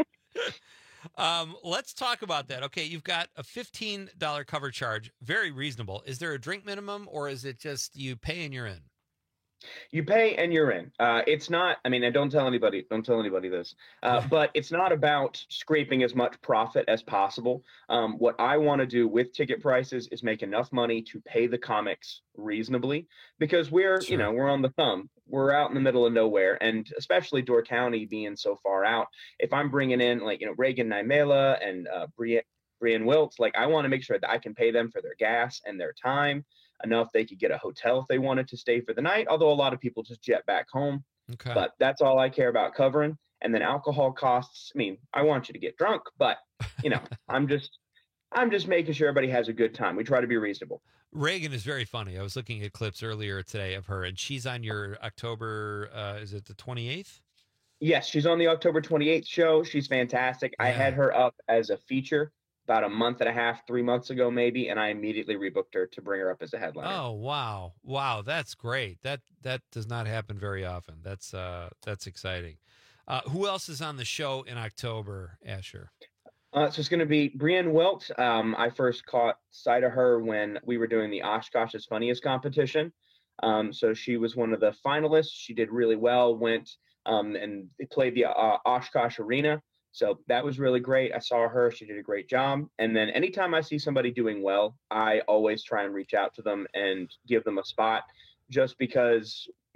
Let's talk about that. Okay, you've got a $15 cover charge, very reasonable. Is there a drink minimum, or is it just you pay and you're in? You pay and you're in. It's not, I mean, and don't tell anybody this, but it's not about scraping as much profit as possible. What I want to do with ticket prices is make enough money to pay the comics reasonably, because we're, Sure. you know, we're on the thumb. We're out in the middle of nowhere, and especially Door County being so far out. If I'm bringing in, like, you know, Reagan Naimela and Brian Wiltz, like, I want to make sure that I can pay them for their gas and their time enough they could get a hotel if they wanted to stay for the night, although a lot of people just jet back home. Okay. But that's all I care about covering. And then alcohol costs, I mean, I want you to get drunk, but, you know, I'm just making sure everybody has a good time. We try to be reasonable. Reagan is very funny. I was looking at clips earlier today of her, and she's on your October, is it the 28th? Yes, she's on the October 28th show. She's fantastic. I had her up as a feature about 1.5 months, 3 months ago, maybe, and I immediately rebooked her to bring her up as a headliner. Oh, wow. Wow, that's great. That does not happen very often. That's exciting. Who else is on the show in October, Asher? So it's going to be Brienne Wilt. I first caught sight of her when we were doing the Oshkosh's Funniest competition. So she was one of the finalists. She did really well, went and played the Oshkosh Arena. So that was really great. I saw her. She did a great job. And then anytime I see somebody doing well, I always try and reach out to them and give them a spot, just because,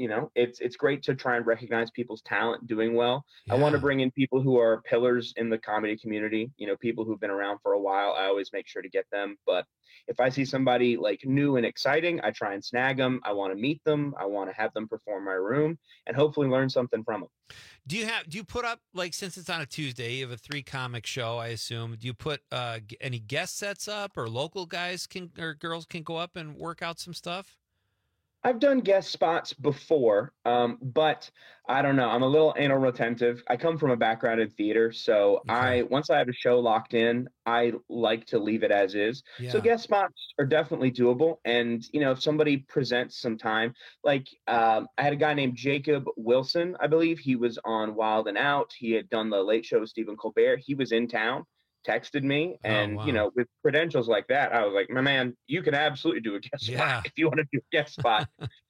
it's great to try and recognize people's talent doing well. Yeah. I want to bring in people who are pillars in the comedy community, people who've been around for a while. I always make sure to get them. But if I see somebody like new and exciting, I try and snag them. I want to meet them. I want to have them perform my room and hopefully learn something from them. Do you put up, like, since it's on a Tuesday, you have a 3-comic show, I assume, do you put any guest sets up, or local guys or girls can go up and work out some stuff? I've done guest spots before, but I don't know. I'm a little anal retentive. I come from a background in theater, so okay. Once I have a show locked in, I like to leave it as is. Yeah. So guest spots are definitely doable. And, if somebody presents some time, like I had a guy named Jacob Wilson, I believe. He was on Wild and Out. He had done the Late Show with Stephen Colbert. He was in town. Texted me, and wow. With credentials like that, I was like, my man, you can absolutely do a guest spot if you want to do a guest spot.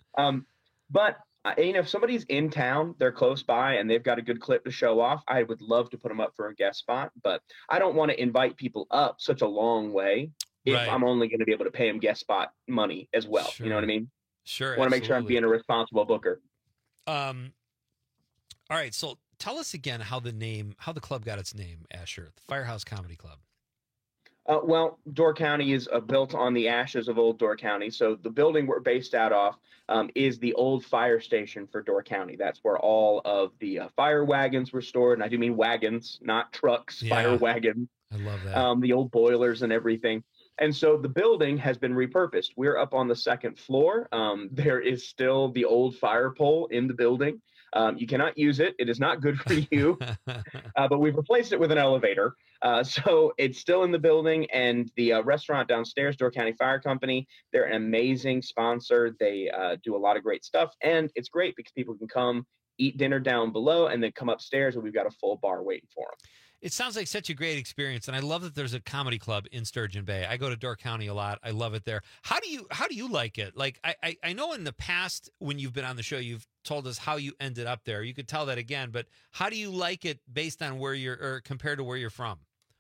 But if somebody's in town, they're close by, and they've got a good clip to show off, I would love to put them up for a guest spot. But I don't want to invite people up such a long way if I'm only going to be able to pay them guest spot money as well. Sure. You know what I mean? Sure. I want to make sure I'm being a responsible booker. All right, so tell us again how the club got its name, Asher, the Firehouse Comedy Club. Well, Door County is built on the ashes of old Door County. So the building we're based out of is the old fire station for Door County. That's where all of the fire wagons were stored. And I do mean wagons, not trucks, fire wagons. I love that. The old boilers and everything. And so the building has been repurposed. We're up on the second floor. There is still the old fire pole in the building. You cannot use it. It is not good for you. But we've replaced it with an elevator. So it's still in the building. And the restaurant downstairs, Door County Fire Company, they're an amazing sponsor. They do a lot of great stuff. And it's great because people can come eat dinner down below and then come upstairs, and we've got a full bar waiting for them. It sounds like such a great experience, and I love that there's a comedy club in Sturgeon Bay. I go to Door County a lot. I love it there. How do you like it? Like, I know in the past when you've been on the show, you've told us how you ended up there. You could tell that again, but how do you like it based on compared to where you're from?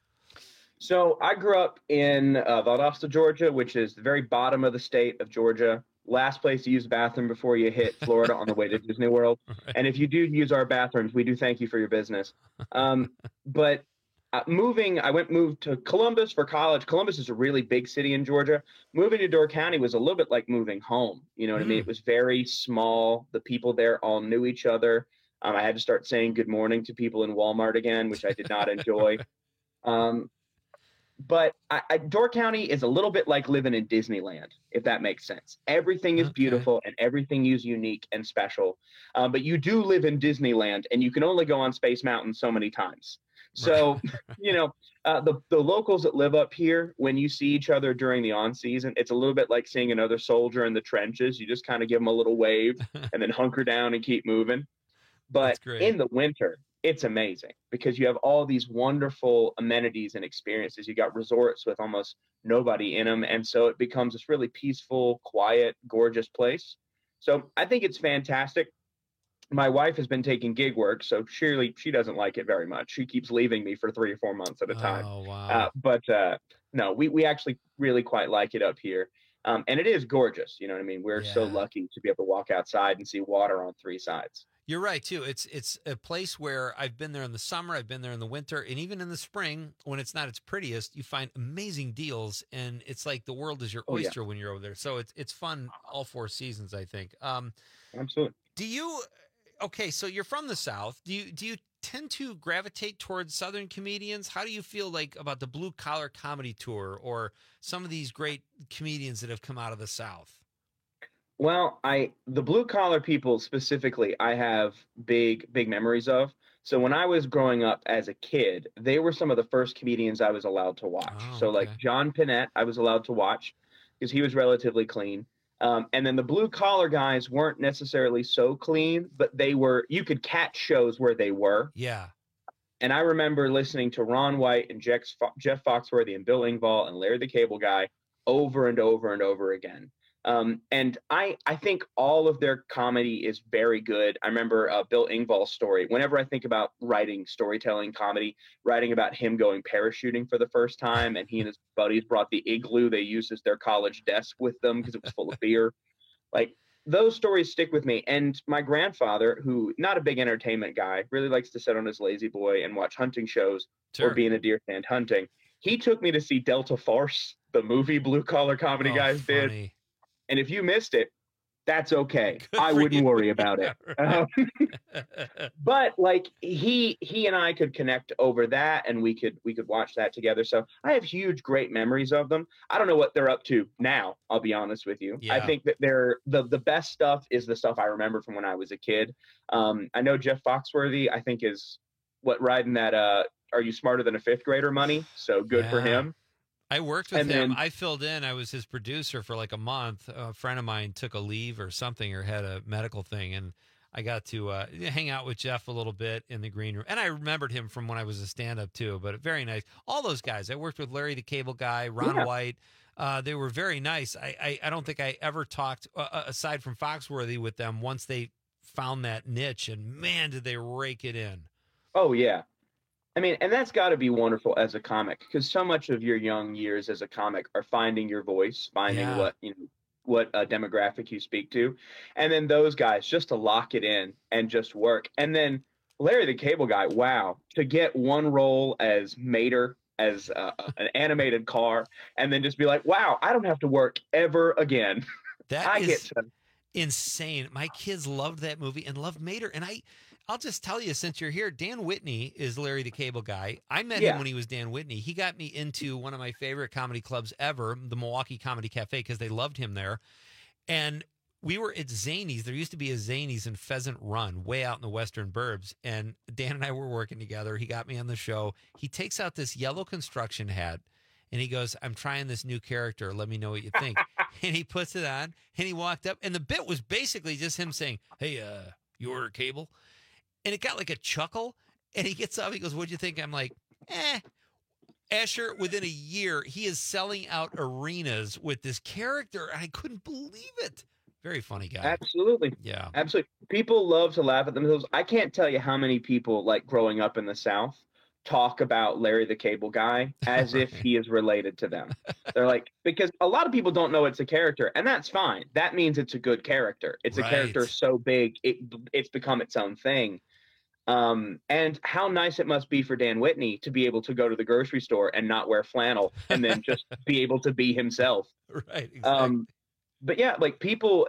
So I grew up in Valdosta, Georgia, which is the very bottom of the state of Georgia. Last place to use the bathroom before you hit Florida on the way to Disney World. Right. And if you do use our bathrooms, we do thank you for your business. But I moved to Columbus for college. Columbus is a really big city in Georgia. Moving to Door County was a little bit like moving home. You know what I mean? It was very small. The people there all knew each other. I had to start saying good morning to people in Walmart again, which I did not enjoy. But Door County is a little bit like living in Disneyland, if that makes sense. Everything is beautiful and everything is unique and special. But you do live in Disneyland, and you can only go on Space Mountain so many times. So, the locals that live up here, when you see each other during the on season, it's a little bit like seeing another soldier in the trenches. You just kind of give them a little wave and then hunker down and keep moving. But in the winter, it's amazing because you have all these wonderful amenities and experiences. You got resorts with almost nobody in them. And so it becomes this really peaceful, quiet, gorgeous place. So I think it's fantastic. My wife has been taking gig work, so surely she doesn't like it very much. She keeps leaving me for 3 or 4 months at a time. Oh, wow. No, we actually really quite like it up here. And it is gorgeous. You know what I mean? We're so lucky to be able to walk outside and see water on 3 sides. You're right, too. It's a place where I've been there in the summer, I've been there in the winter, and even in the spring, when it's not its prettiest, you find amazing deals, and it's like the world is your oyster when you're over there. So it's fun all 4 seasons, I think. Absolutely. So you're from the South. Do you tend to gravitate towards Southern comedians? How do you feel like about the Blue Collar Comedy Tour or some of these great comedians that have come out of the South? Well, the blue collar people specifically, I have big memories of. So when I was growing up as a kid, they were some of the first comedians I was allowed to watch. So like John Pinette, I was allowed to watch because he was relatively clean. And then the blue collar guys weren't necessarily so clean, but you could catch shows where they were. Yeah. And I remember listening to Ron White and Jeff Foxworthy and Bill Engvall and Larry the Cable Guy over and over and over again. And I think all of their comedy is very good. I remember Bill Engvall's story. Whenever I think about writing storytelling comedy, writing about him going parachuting for the first time, and he and his buddies brought the igloo they used as their college desk with them because it was full of beer. Like, those stories stick with me. And my grandfather, who not a big entertainment guy, really likes to sit on his lazy boy and watch hunting shows or be in a deer stand hunting. He took me to see Delta Farce, the movie Blue Collar Comedy Guys did. And if you missed it, that's okay. I wouldn't worry about it. But like he and I could connect over that, and we could watch that together. So I have huge, great memories of them. I don't know what they're up to now, I'll be honest with you. I think that they're the best stuff is the stuff I remember from when I was a kid. I know Jeff Foxworthy, I think, is riding that Are You Smarter Than a Fifth Grader money? So good for him. I worked with him. I filled in. I was his producer for like a month. A friend of mine took a leave or something or had a medical thing, and I got to hang out with Jeff a little bit in the green room. And I remembered him from when I was a stand-up too, but very nice. All those guys. I worked with Larry the Cable Guy, Ron White. They were very nice. I don't think I ever talked, aside from Foxworthy, with them once they found that niche, and man, did they rake it in. Oh, yeah. I mean, and that's got to be wonderful as a comic, because so much of your young years as a comic are finding your voice, finding what demographic you speak to. And then those guys just to lock it in and just work. And then Larry the Cable Guy, wow, to get one role as Mater, as an animated car, and then just be like, wow, I don't have to work ever again. That is insane. My kids loved that movie and loved Mater. And I'll just tell you, since you're here, Dan Whitney is Larry the Cable Guy. I met him when he was Dan Whitney. He got me into one of my favorite comedy clubs ever, the Milwaukee Comedy Cafe, because they loved him there. And we were at Zanies. There used to be a Zanies in Pheasant Run, way out in the western burbs. And Dan and I were working together. He got me on the show. He takes out this yellow construction hat, and he goes, I'm trying this new character. Let me know what you think. And he puts it on, and he walked up. And the bit was basically just him saying, hey, you order cable? And it got like a chuckle, and he gets up, he goes, what'd you think? I'm like, Asher, within a year, he is selling out arenas with this character. I couldn't believe it. Very funny guy. Absolutely. Yeah. Absolutely. People love to laugh at themselves. I can't tell you how many people, like growing up in the South, talk about Larry the Cable Guy as if he is related to them. They're like, because a lot of people don't know it's a character, and that's fine. That means it's a good character. It's a character so big, it's become its own thing. And how nice it must be for Dan Whitney to be able to go to the grocery store and not wear flannel and then just be able to be himself. Right. Exactly. But yeah, like people,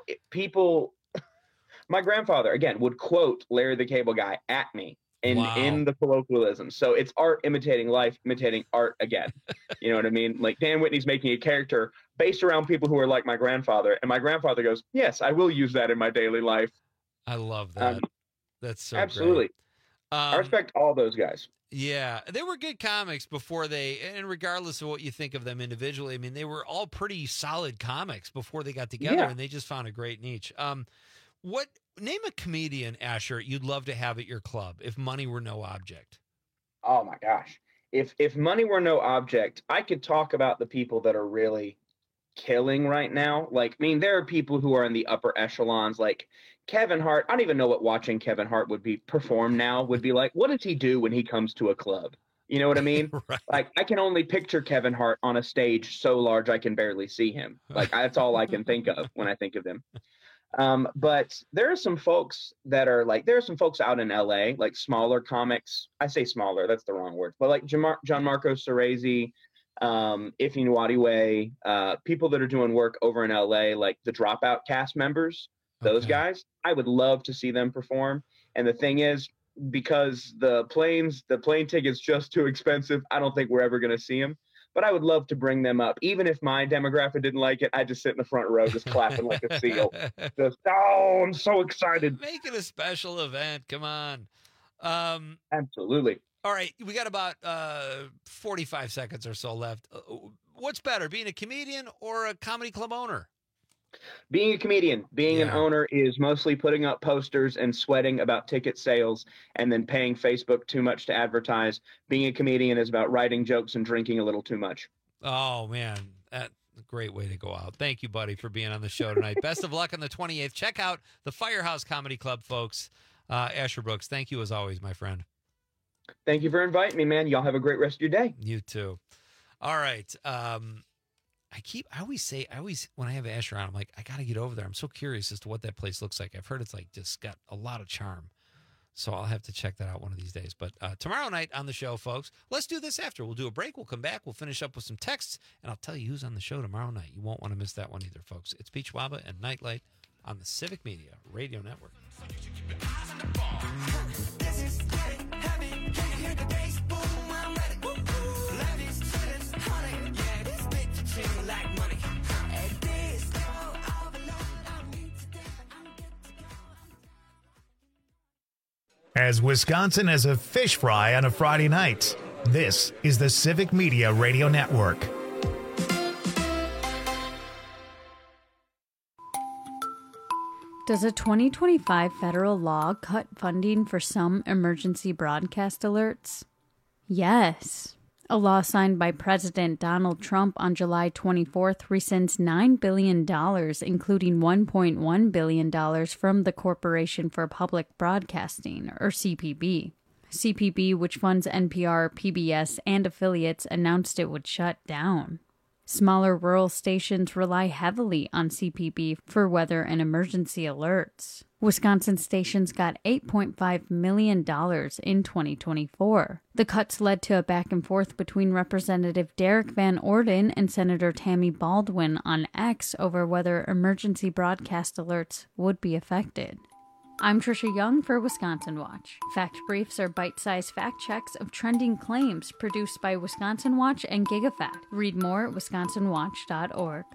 my grandfather, again, would quote Larry the Cable Guy at me in the colloquialism. So it's art imitating life, imitating art again. You know what I mean? Like Dan Whitney's making a character based around people who are like my grandfather. And my grandfather goes, yes, I will use that in my daily life. I love that. That's so absolutely. Great. I respect all those guys. Yeah, they were good comics before and regardless of what you think of them individually, I mean, they were all pretty solid comics before they got together, and they just found a great niche. Name a comedian, Asher, you'd love to have at your club if money were no object. Oh my gosh. If money were no object, I could talk about the people that are really killing right now. Like, I mean, there are people who are in the upper echelons, like Kevin Hart. I don't even know what watching Kevin Hart would be perform now would be like. What does he do when he comes to a club? You know what I mean? Right. Like, I can only picture Kevin Hart on a stage so large I can barely see him. Like, that's all I can think of when I think of him. But there are some folks that are like, there are some folks out in LA, like smaller comics. I say smaller, that's the wrong word. But like John Marco Cerezi, Ify Nwadiwe, people that are doing work over in LA, like the Dropout cast members, those guys, I would love to see them perform. And the thing is, because the plane ticket's just too expensive, I don't think we're ever going to see them. But I would love to bring them up. Even if my demographic didn't like it, I'd just sit in the front row just clapping like a seal. Just, I'm so excited. Make it a special event. Come on. Absolutely. All right. We got about 45 seconds or so left. What's better, being a comedian or a comedy club owner? Being a comedian, being an owner is mostly putting up posters and sweating about ticket sales and then paying Facebook too much to advertise. Being a comedian is about writing jokes and drinking a little too much. Oh, man. That's a great way to go out. Thank you, buddy, for being on the show tonight. Best of luck on the 28th. Check out the Firehouse Comedy Club, folks. Asher Brooks, thank you as always, my friend. Thank you for inviting me, man. Y'all have a great rest of your day. You too. All right. I always when I have Asher on, I'm like, I got to get over there. I'm so curious as to what that place looks like. I've heard it's like just got a lot of charm. So I'll have to check that out one of these days. But tomorrow night on the show, folks, let's do this after. We'll do a break. We'll come back. We'll finish up with some texts, and I'll tell you who's on the show tomorrow night. You won't want to miss that one either, folks. It's Pete Schwaba and Nightlight on the Civic Media Radio Network. As Wisconsin has a fish fry on a Friday night, this is the Civic Media Radio Network. Does a 2025 federal law cut funding for some emergency broadcast alerts? Yes. A law signed by President Donald Trump on July 24th rescinds $9 billion, including $1.1 billion from the Corporation for Public Broadcasting, or CPB. CPB, which funds NPR, PBS, and affiliates, announced it would shut down. Smaller rural stations rely heavily on CPB for weather and emergency alerts. Wisconsin stations got $8.5 million in 2024. The cuts led to a back and forth between Representative Derek Van Orden and Senator Tammy Baldwin on X over whether emergency broadcast alerts would be affected. I'm Trisha Young for Wisconsin Watch. Fact Briefs are bite-sized fact checks of trending claims produced by Wisconsin Watch and GigaFact. Read more at wisconsinwatch.org.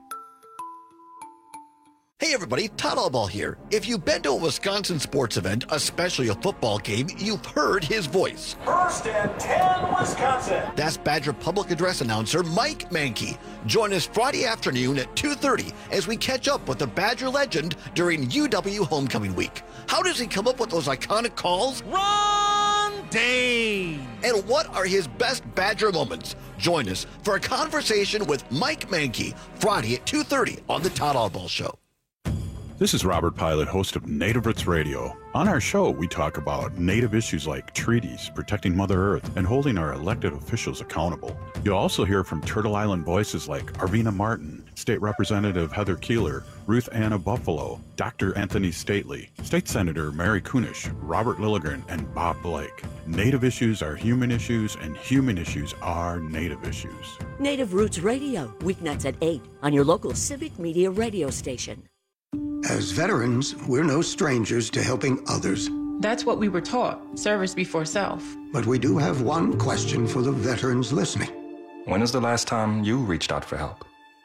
Hey everybody, Todd Allball here. If you've been to a Wisconsin sports event, especially a football game, you've heard his voice. First and 10, Wisconsin. That's Badger Public Address announcer Mike Mankey. Join us Friday afternoon at 2:30 as we catch up with the Badger legend during UW Homecoming Week. How does he come up with those iconic calls? Ron Dane. And what are his best Badger moments? Join us for a conversation with Mike Mankey Friday at 2:30 on the Todd Allball Show. This is Robert Pilot, host of Native Roots Radio. On our show, we talk about Native issues like treaties, protecting Mother Earth, and holding our elected officials accountable. You'll also hear from Turtle Island voices like Arvina Martin, State Representative Heather Keeler, Ruth Anna Buffalo, Dr. Anthony Stately, State Senator Mary Kunish, Robert Lilligren, and Bob Blake. Native issues are human issues, and human issues are Native issues. Native Roots Radio, weeknights at 8 on your local Civic Media radio station. As veterans, we're no strangers to helping others. That's what we were taught, service before self. But we do have one question for the veterans listening. When is the last time you reached out for help?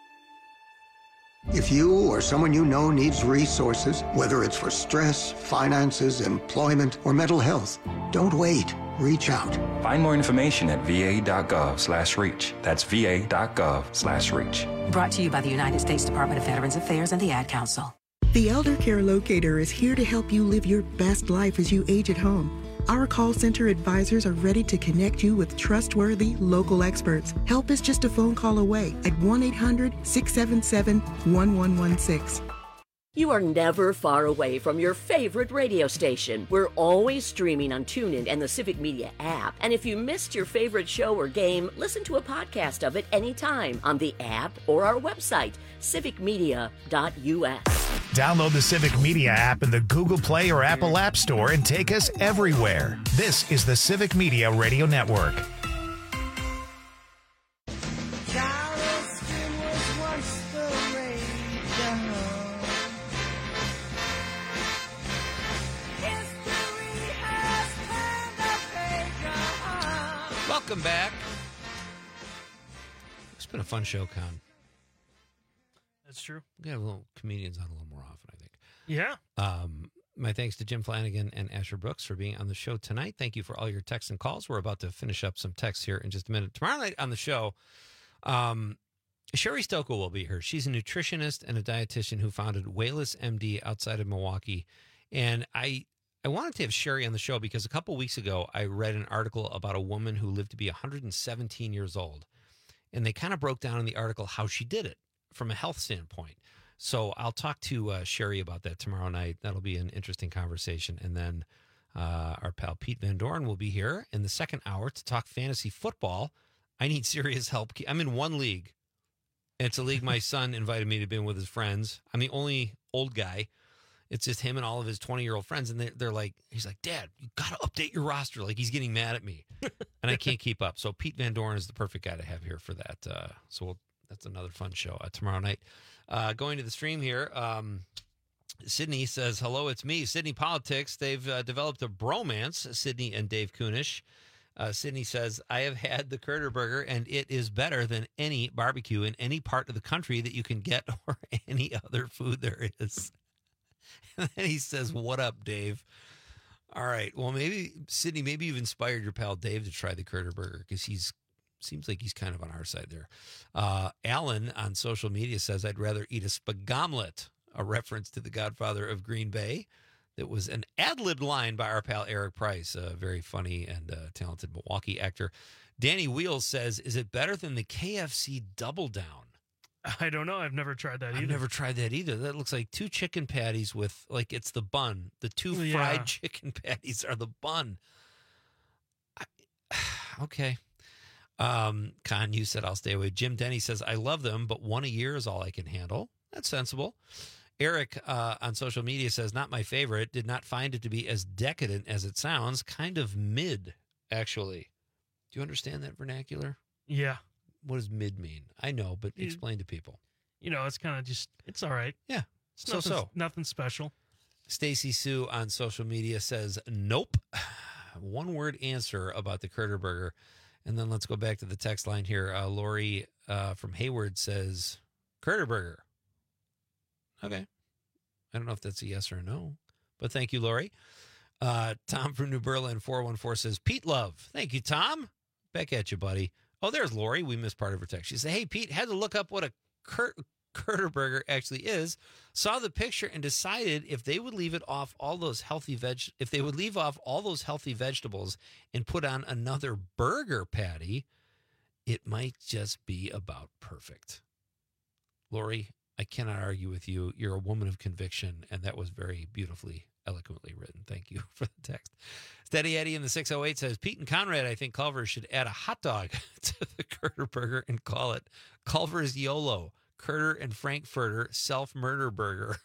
If you or someone you know needs resources, whether it's for stress, finances, employment, or mental health, don't wait. Reach out. Find more information at va.gov/reach. That's va.gov/reach. Brought to you by the United States Department of Veterans Affairs and the Ad Council. The Elder Care Locator is here to help you live your best life as you age at home. Our call center advisors are ready to connect you with trustworthy local experts. Help is just a phone call away at 1-800-677-1116. You are never far away from your favorite radio station. We're always streaming on TuneIn and the Civic Media app. And if you missed your favorite show or game, listen to a podcast of it anytime on the app or our website, civicmedia.us. Download the Civic Media app in the Google Play or Apple App Store and take us everywhere. This is the Civic Media Radio Network. Welcome back. It's been a fun show, Con. That's true. We got a little comedians on a little more often, I think. Yeah. My thanks to Jim Flanagan and Asher Brooks for being on the show tonight. Thank you for all your texts and calls. We're about to finish up some texts here in just a minute. Tomorrow night on the show, Sherry Stokel will be here. She's a nutritionist and a dietitian who founded Wayless MD outside of Milwaukee. And I wanted to have Sherry on the show because a couple weeks ago, I read an article about a woman who lived to be 117 years old. And they kind of broke down in the article how she did it from a health standpoint. So I'll talk to Sherry about that tomorrow night. That'll be an interesting conversation. And then our pal Pete Van Doren will be here in the second hour to talk fantasy football. I need serious help. I'm in one league, It's a league my son invited me to be in with his friends. I'm the only old guy. It's just him and all of his 20-year-old friends, and they're like, he's like, Dad, you got to update your roster. Like, he's getting mad at me, and I can't keep up. So Pete Van Doren is the perfect guy to have here for that. That's another fun show tomorrow night. Going to the stream here, Sydney says, hello, it's me, Sydney Politics. They've developed a bromance, Sydney and Dave Kunish. Sydney says, I have had the Curter Burger, and it is better than any barbecue in any part of the country that you can get or any other food there is. And then he says, what up, Dave? All right. Well, maybe, Sydney, maybe you've inspired your pal Dave to try the Curter Burger because seems like he's kind of on our side there. Alan on social media says, I'd rather eat a spagomlet, a reference to the Godfather of Green Bay. That was an ad-libbed line by our pal Eric Price, a very funny and talented Milwaukee actor. Danny Wheels says, is it better than the KFC Double Down? I don't know. I've never tried that either. I've never tried that either. That looks like 2 chicken patties with, like, it's the bun. The 2 fried chicken patties are the bun. Okay. Con, you said I'll stay away. Jim Denny says, I love them, but 1 a year is all I can handle. That's sensible. Eric on social media says, not my favorite. Did not find it to be as decadent as it sounds. Kind of mid, actually. Do you understand that vernacular? Yeah. What does mid mean? I know, but explain to people. It's kind of just, it's all right. Yeah. It's nothing special. Stacy Sue on social media says, nope. One word answer about the Curter Burger. And then let's go back to the text line here. Lori from Hayward says, Curter Burger. Okay. I don't know if that's a yes or a no, but thank you, Lori. Tom from New Berlin 414 says, Pete Love. Thank you, Tom. Back at you, buddy. Oh, there's Lori. We missed part of her text. She said, hey, Pete, had to look up what a Curter Burger actually is. Saw the picture and decided if they would leave off all those healthy vegetables and put on another burger patty, it might just be about perfect. Lori, I cannot argue with you. You're a woman of conviction, and that was very beautifully, eloquently written. Thank you for the text. Steady Eddie in the 608 says, Pete and Conrad, I think Culver should add a hot dog to the Curter Burger and call it Culver's YOLO, Curter and Frankfurter Self-Murder Burger.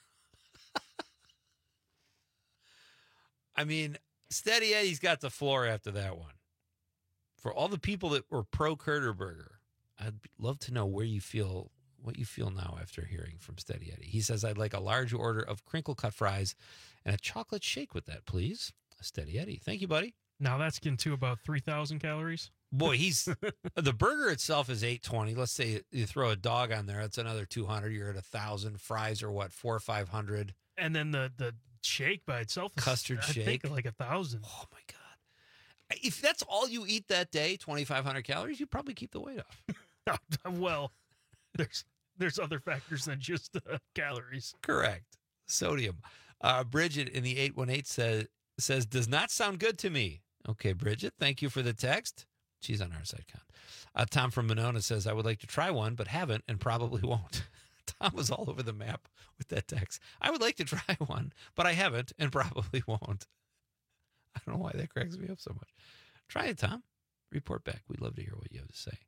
I mean, Steady Eddie's got the floor after that one. For all the people that were pro Curter Burger, I'd love to know what you feel now after hearing from Steady Eddie. He says, I'd like a large order of crinkle cut fries and a chocolate shake with that, please. Steady Eddie. Thank you, buddy. Now that's getting to about 3,000 calories. Boy, the burger itself is 820. Let's say you throw a dog on there. That's another 200. You're at 1,000. Fries are what, 400 or 500? And then the shake by itself is custard shake. I think like 1,000. Oh my God. If that's all you eat that day, 2,500 calories, you probably keep the weight off. Well, there's other factors than just calories. Correct. Sodium. Bridget in the 818 says, does not sound good to me. Okay, Bridget, thank you for the text. She's on our side, Con. Tom from Monona says, I would like to try one, but haven't and probably won't. Tom was all over the map with that text. I would like to try one, but I haven't and probably won't. I don't know why that cracks me up so much. Try it, Tom. Report back. We'd love to hear what you have to say.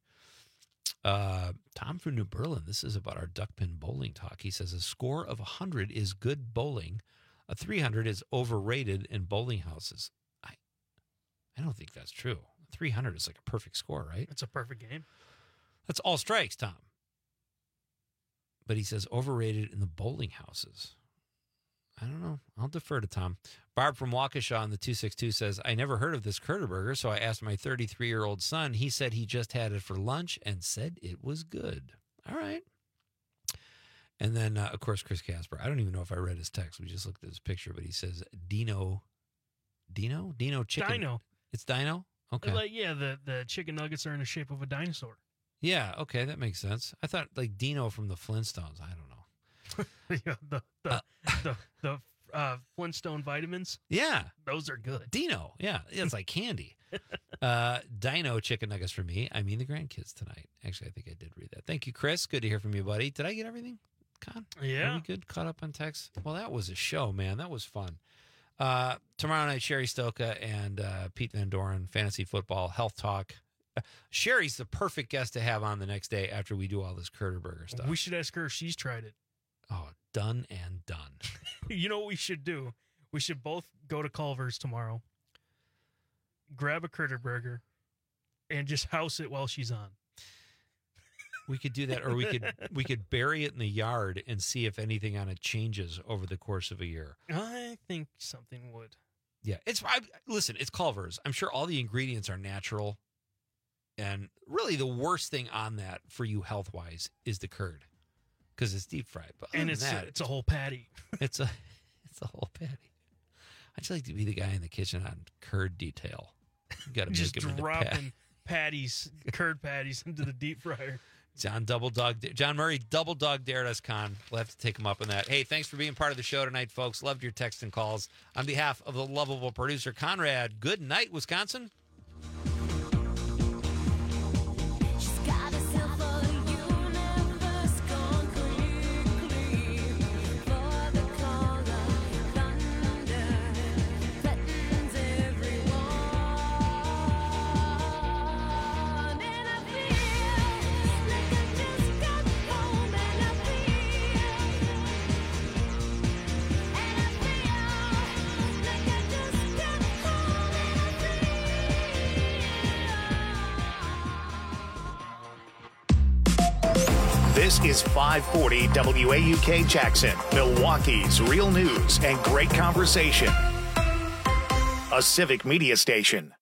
Tom from New Berlin, this is about our duckpin bowling talk. He says a score of 100 is good bowling. A 300 is overrated in bowling houses. I don't think that's true. 300 is like a perfect score, right? It's a perfect game. That's all strikes, Tom. But he says overrated in the bowling houses. I don't know. I'll defer to Tom. Barb from Waukesha on the 262 says, I never heard of this Curter Burger, so I asked my 33-year-old son. He said he just had it for lunch and said it was good. All right. And then, of course, Chris Casper. I don't even know if I read his text. We just looked at his picture, but he says Dino chicken. Dino. It's Dino? Okay. Like, yeah, the chicken nuggets are in the shape of a dinosaur. Yeah, okay, that makes sense. I thought like Dino from the Flintstones. I don't know. Yeah, the Flintstone vitamins. Yeah. Those are good. Dino. Yeah, it's like candy. Dino chicken nuggets for me. I mean the grandkids tonight. Actually, I think I did read that. Thank you, Chris. Good to hear from you, buddy. Did I get everything, Con? Yeah. Are we good? Caught up on text? Well, that was a show, man. That was fun. Tomorrow night, Sherry Stoka and Pete Van Doren, fantasy football, health talk. Sherry's the perfect guest to have on the next day after we do all this Kurterberger stuff. We should ask her if she's tried it. Oh, done and done. You know what we should do? We should both go to Culver's tomorrow, grab a Kurterberger, and just house it while she's on. We could do that, or we could bury it in the yard and see if anything on it changes over the course of a year. I think something would. Yeah, listen, it's Culver's. I'm sure all the ingredients are natural, and really the worst thing on that for you health wise is the curd, because it's deep fried. But it's a whole patty. It's a whole patty. I'd just like to be the guy in the kitchen on curd detail. You got to just dropping curd patties into the deep fryer. John Murray double dog dared us, Con. We'll have to take him up on that. Hey, thanks for being part of the show tonight, folks. Loved your text and calls. On behalf of the lovable producer, Conrad, good night, Wisconsin. This is 540 WAUK Jackson, Milwaukee's real news and great conversation. A civic media station.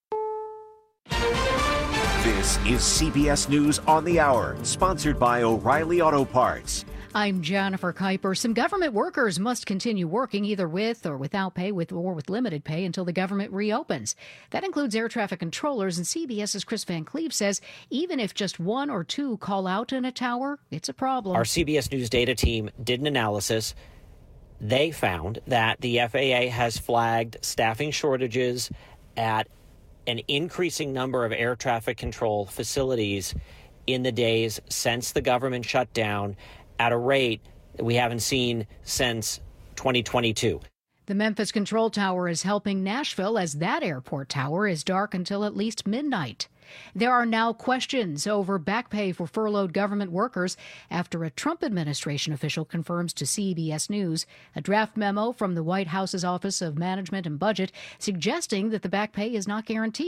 This is CBS News on the Hour, sponsored by O'Reilly Auto Parts. I'm Jennifer Kuiper. Some government workers must continue working either with or without pay, with limited pay until the government reopens. That includes air traffic controllers, and CBS's Chris Van Cleve says even if just one or two call out in a tower, it's a problem. Our CBS News data team did an analysis. They found that the FAA has flagged staffing shortages at an increasing number of air traffic control facilities in the days since the government shut down, at a rate that we haven't seen since 2022. The Memphis Control Tower is helping Nashville as that airport tower is dark until at least midnight. There are now questions over back pay for furloughed government workers after a Trump administration official confirms to CBS News a draft memo from the White House's Office of Management and Budget suggesting that the back pay is not guaranteed.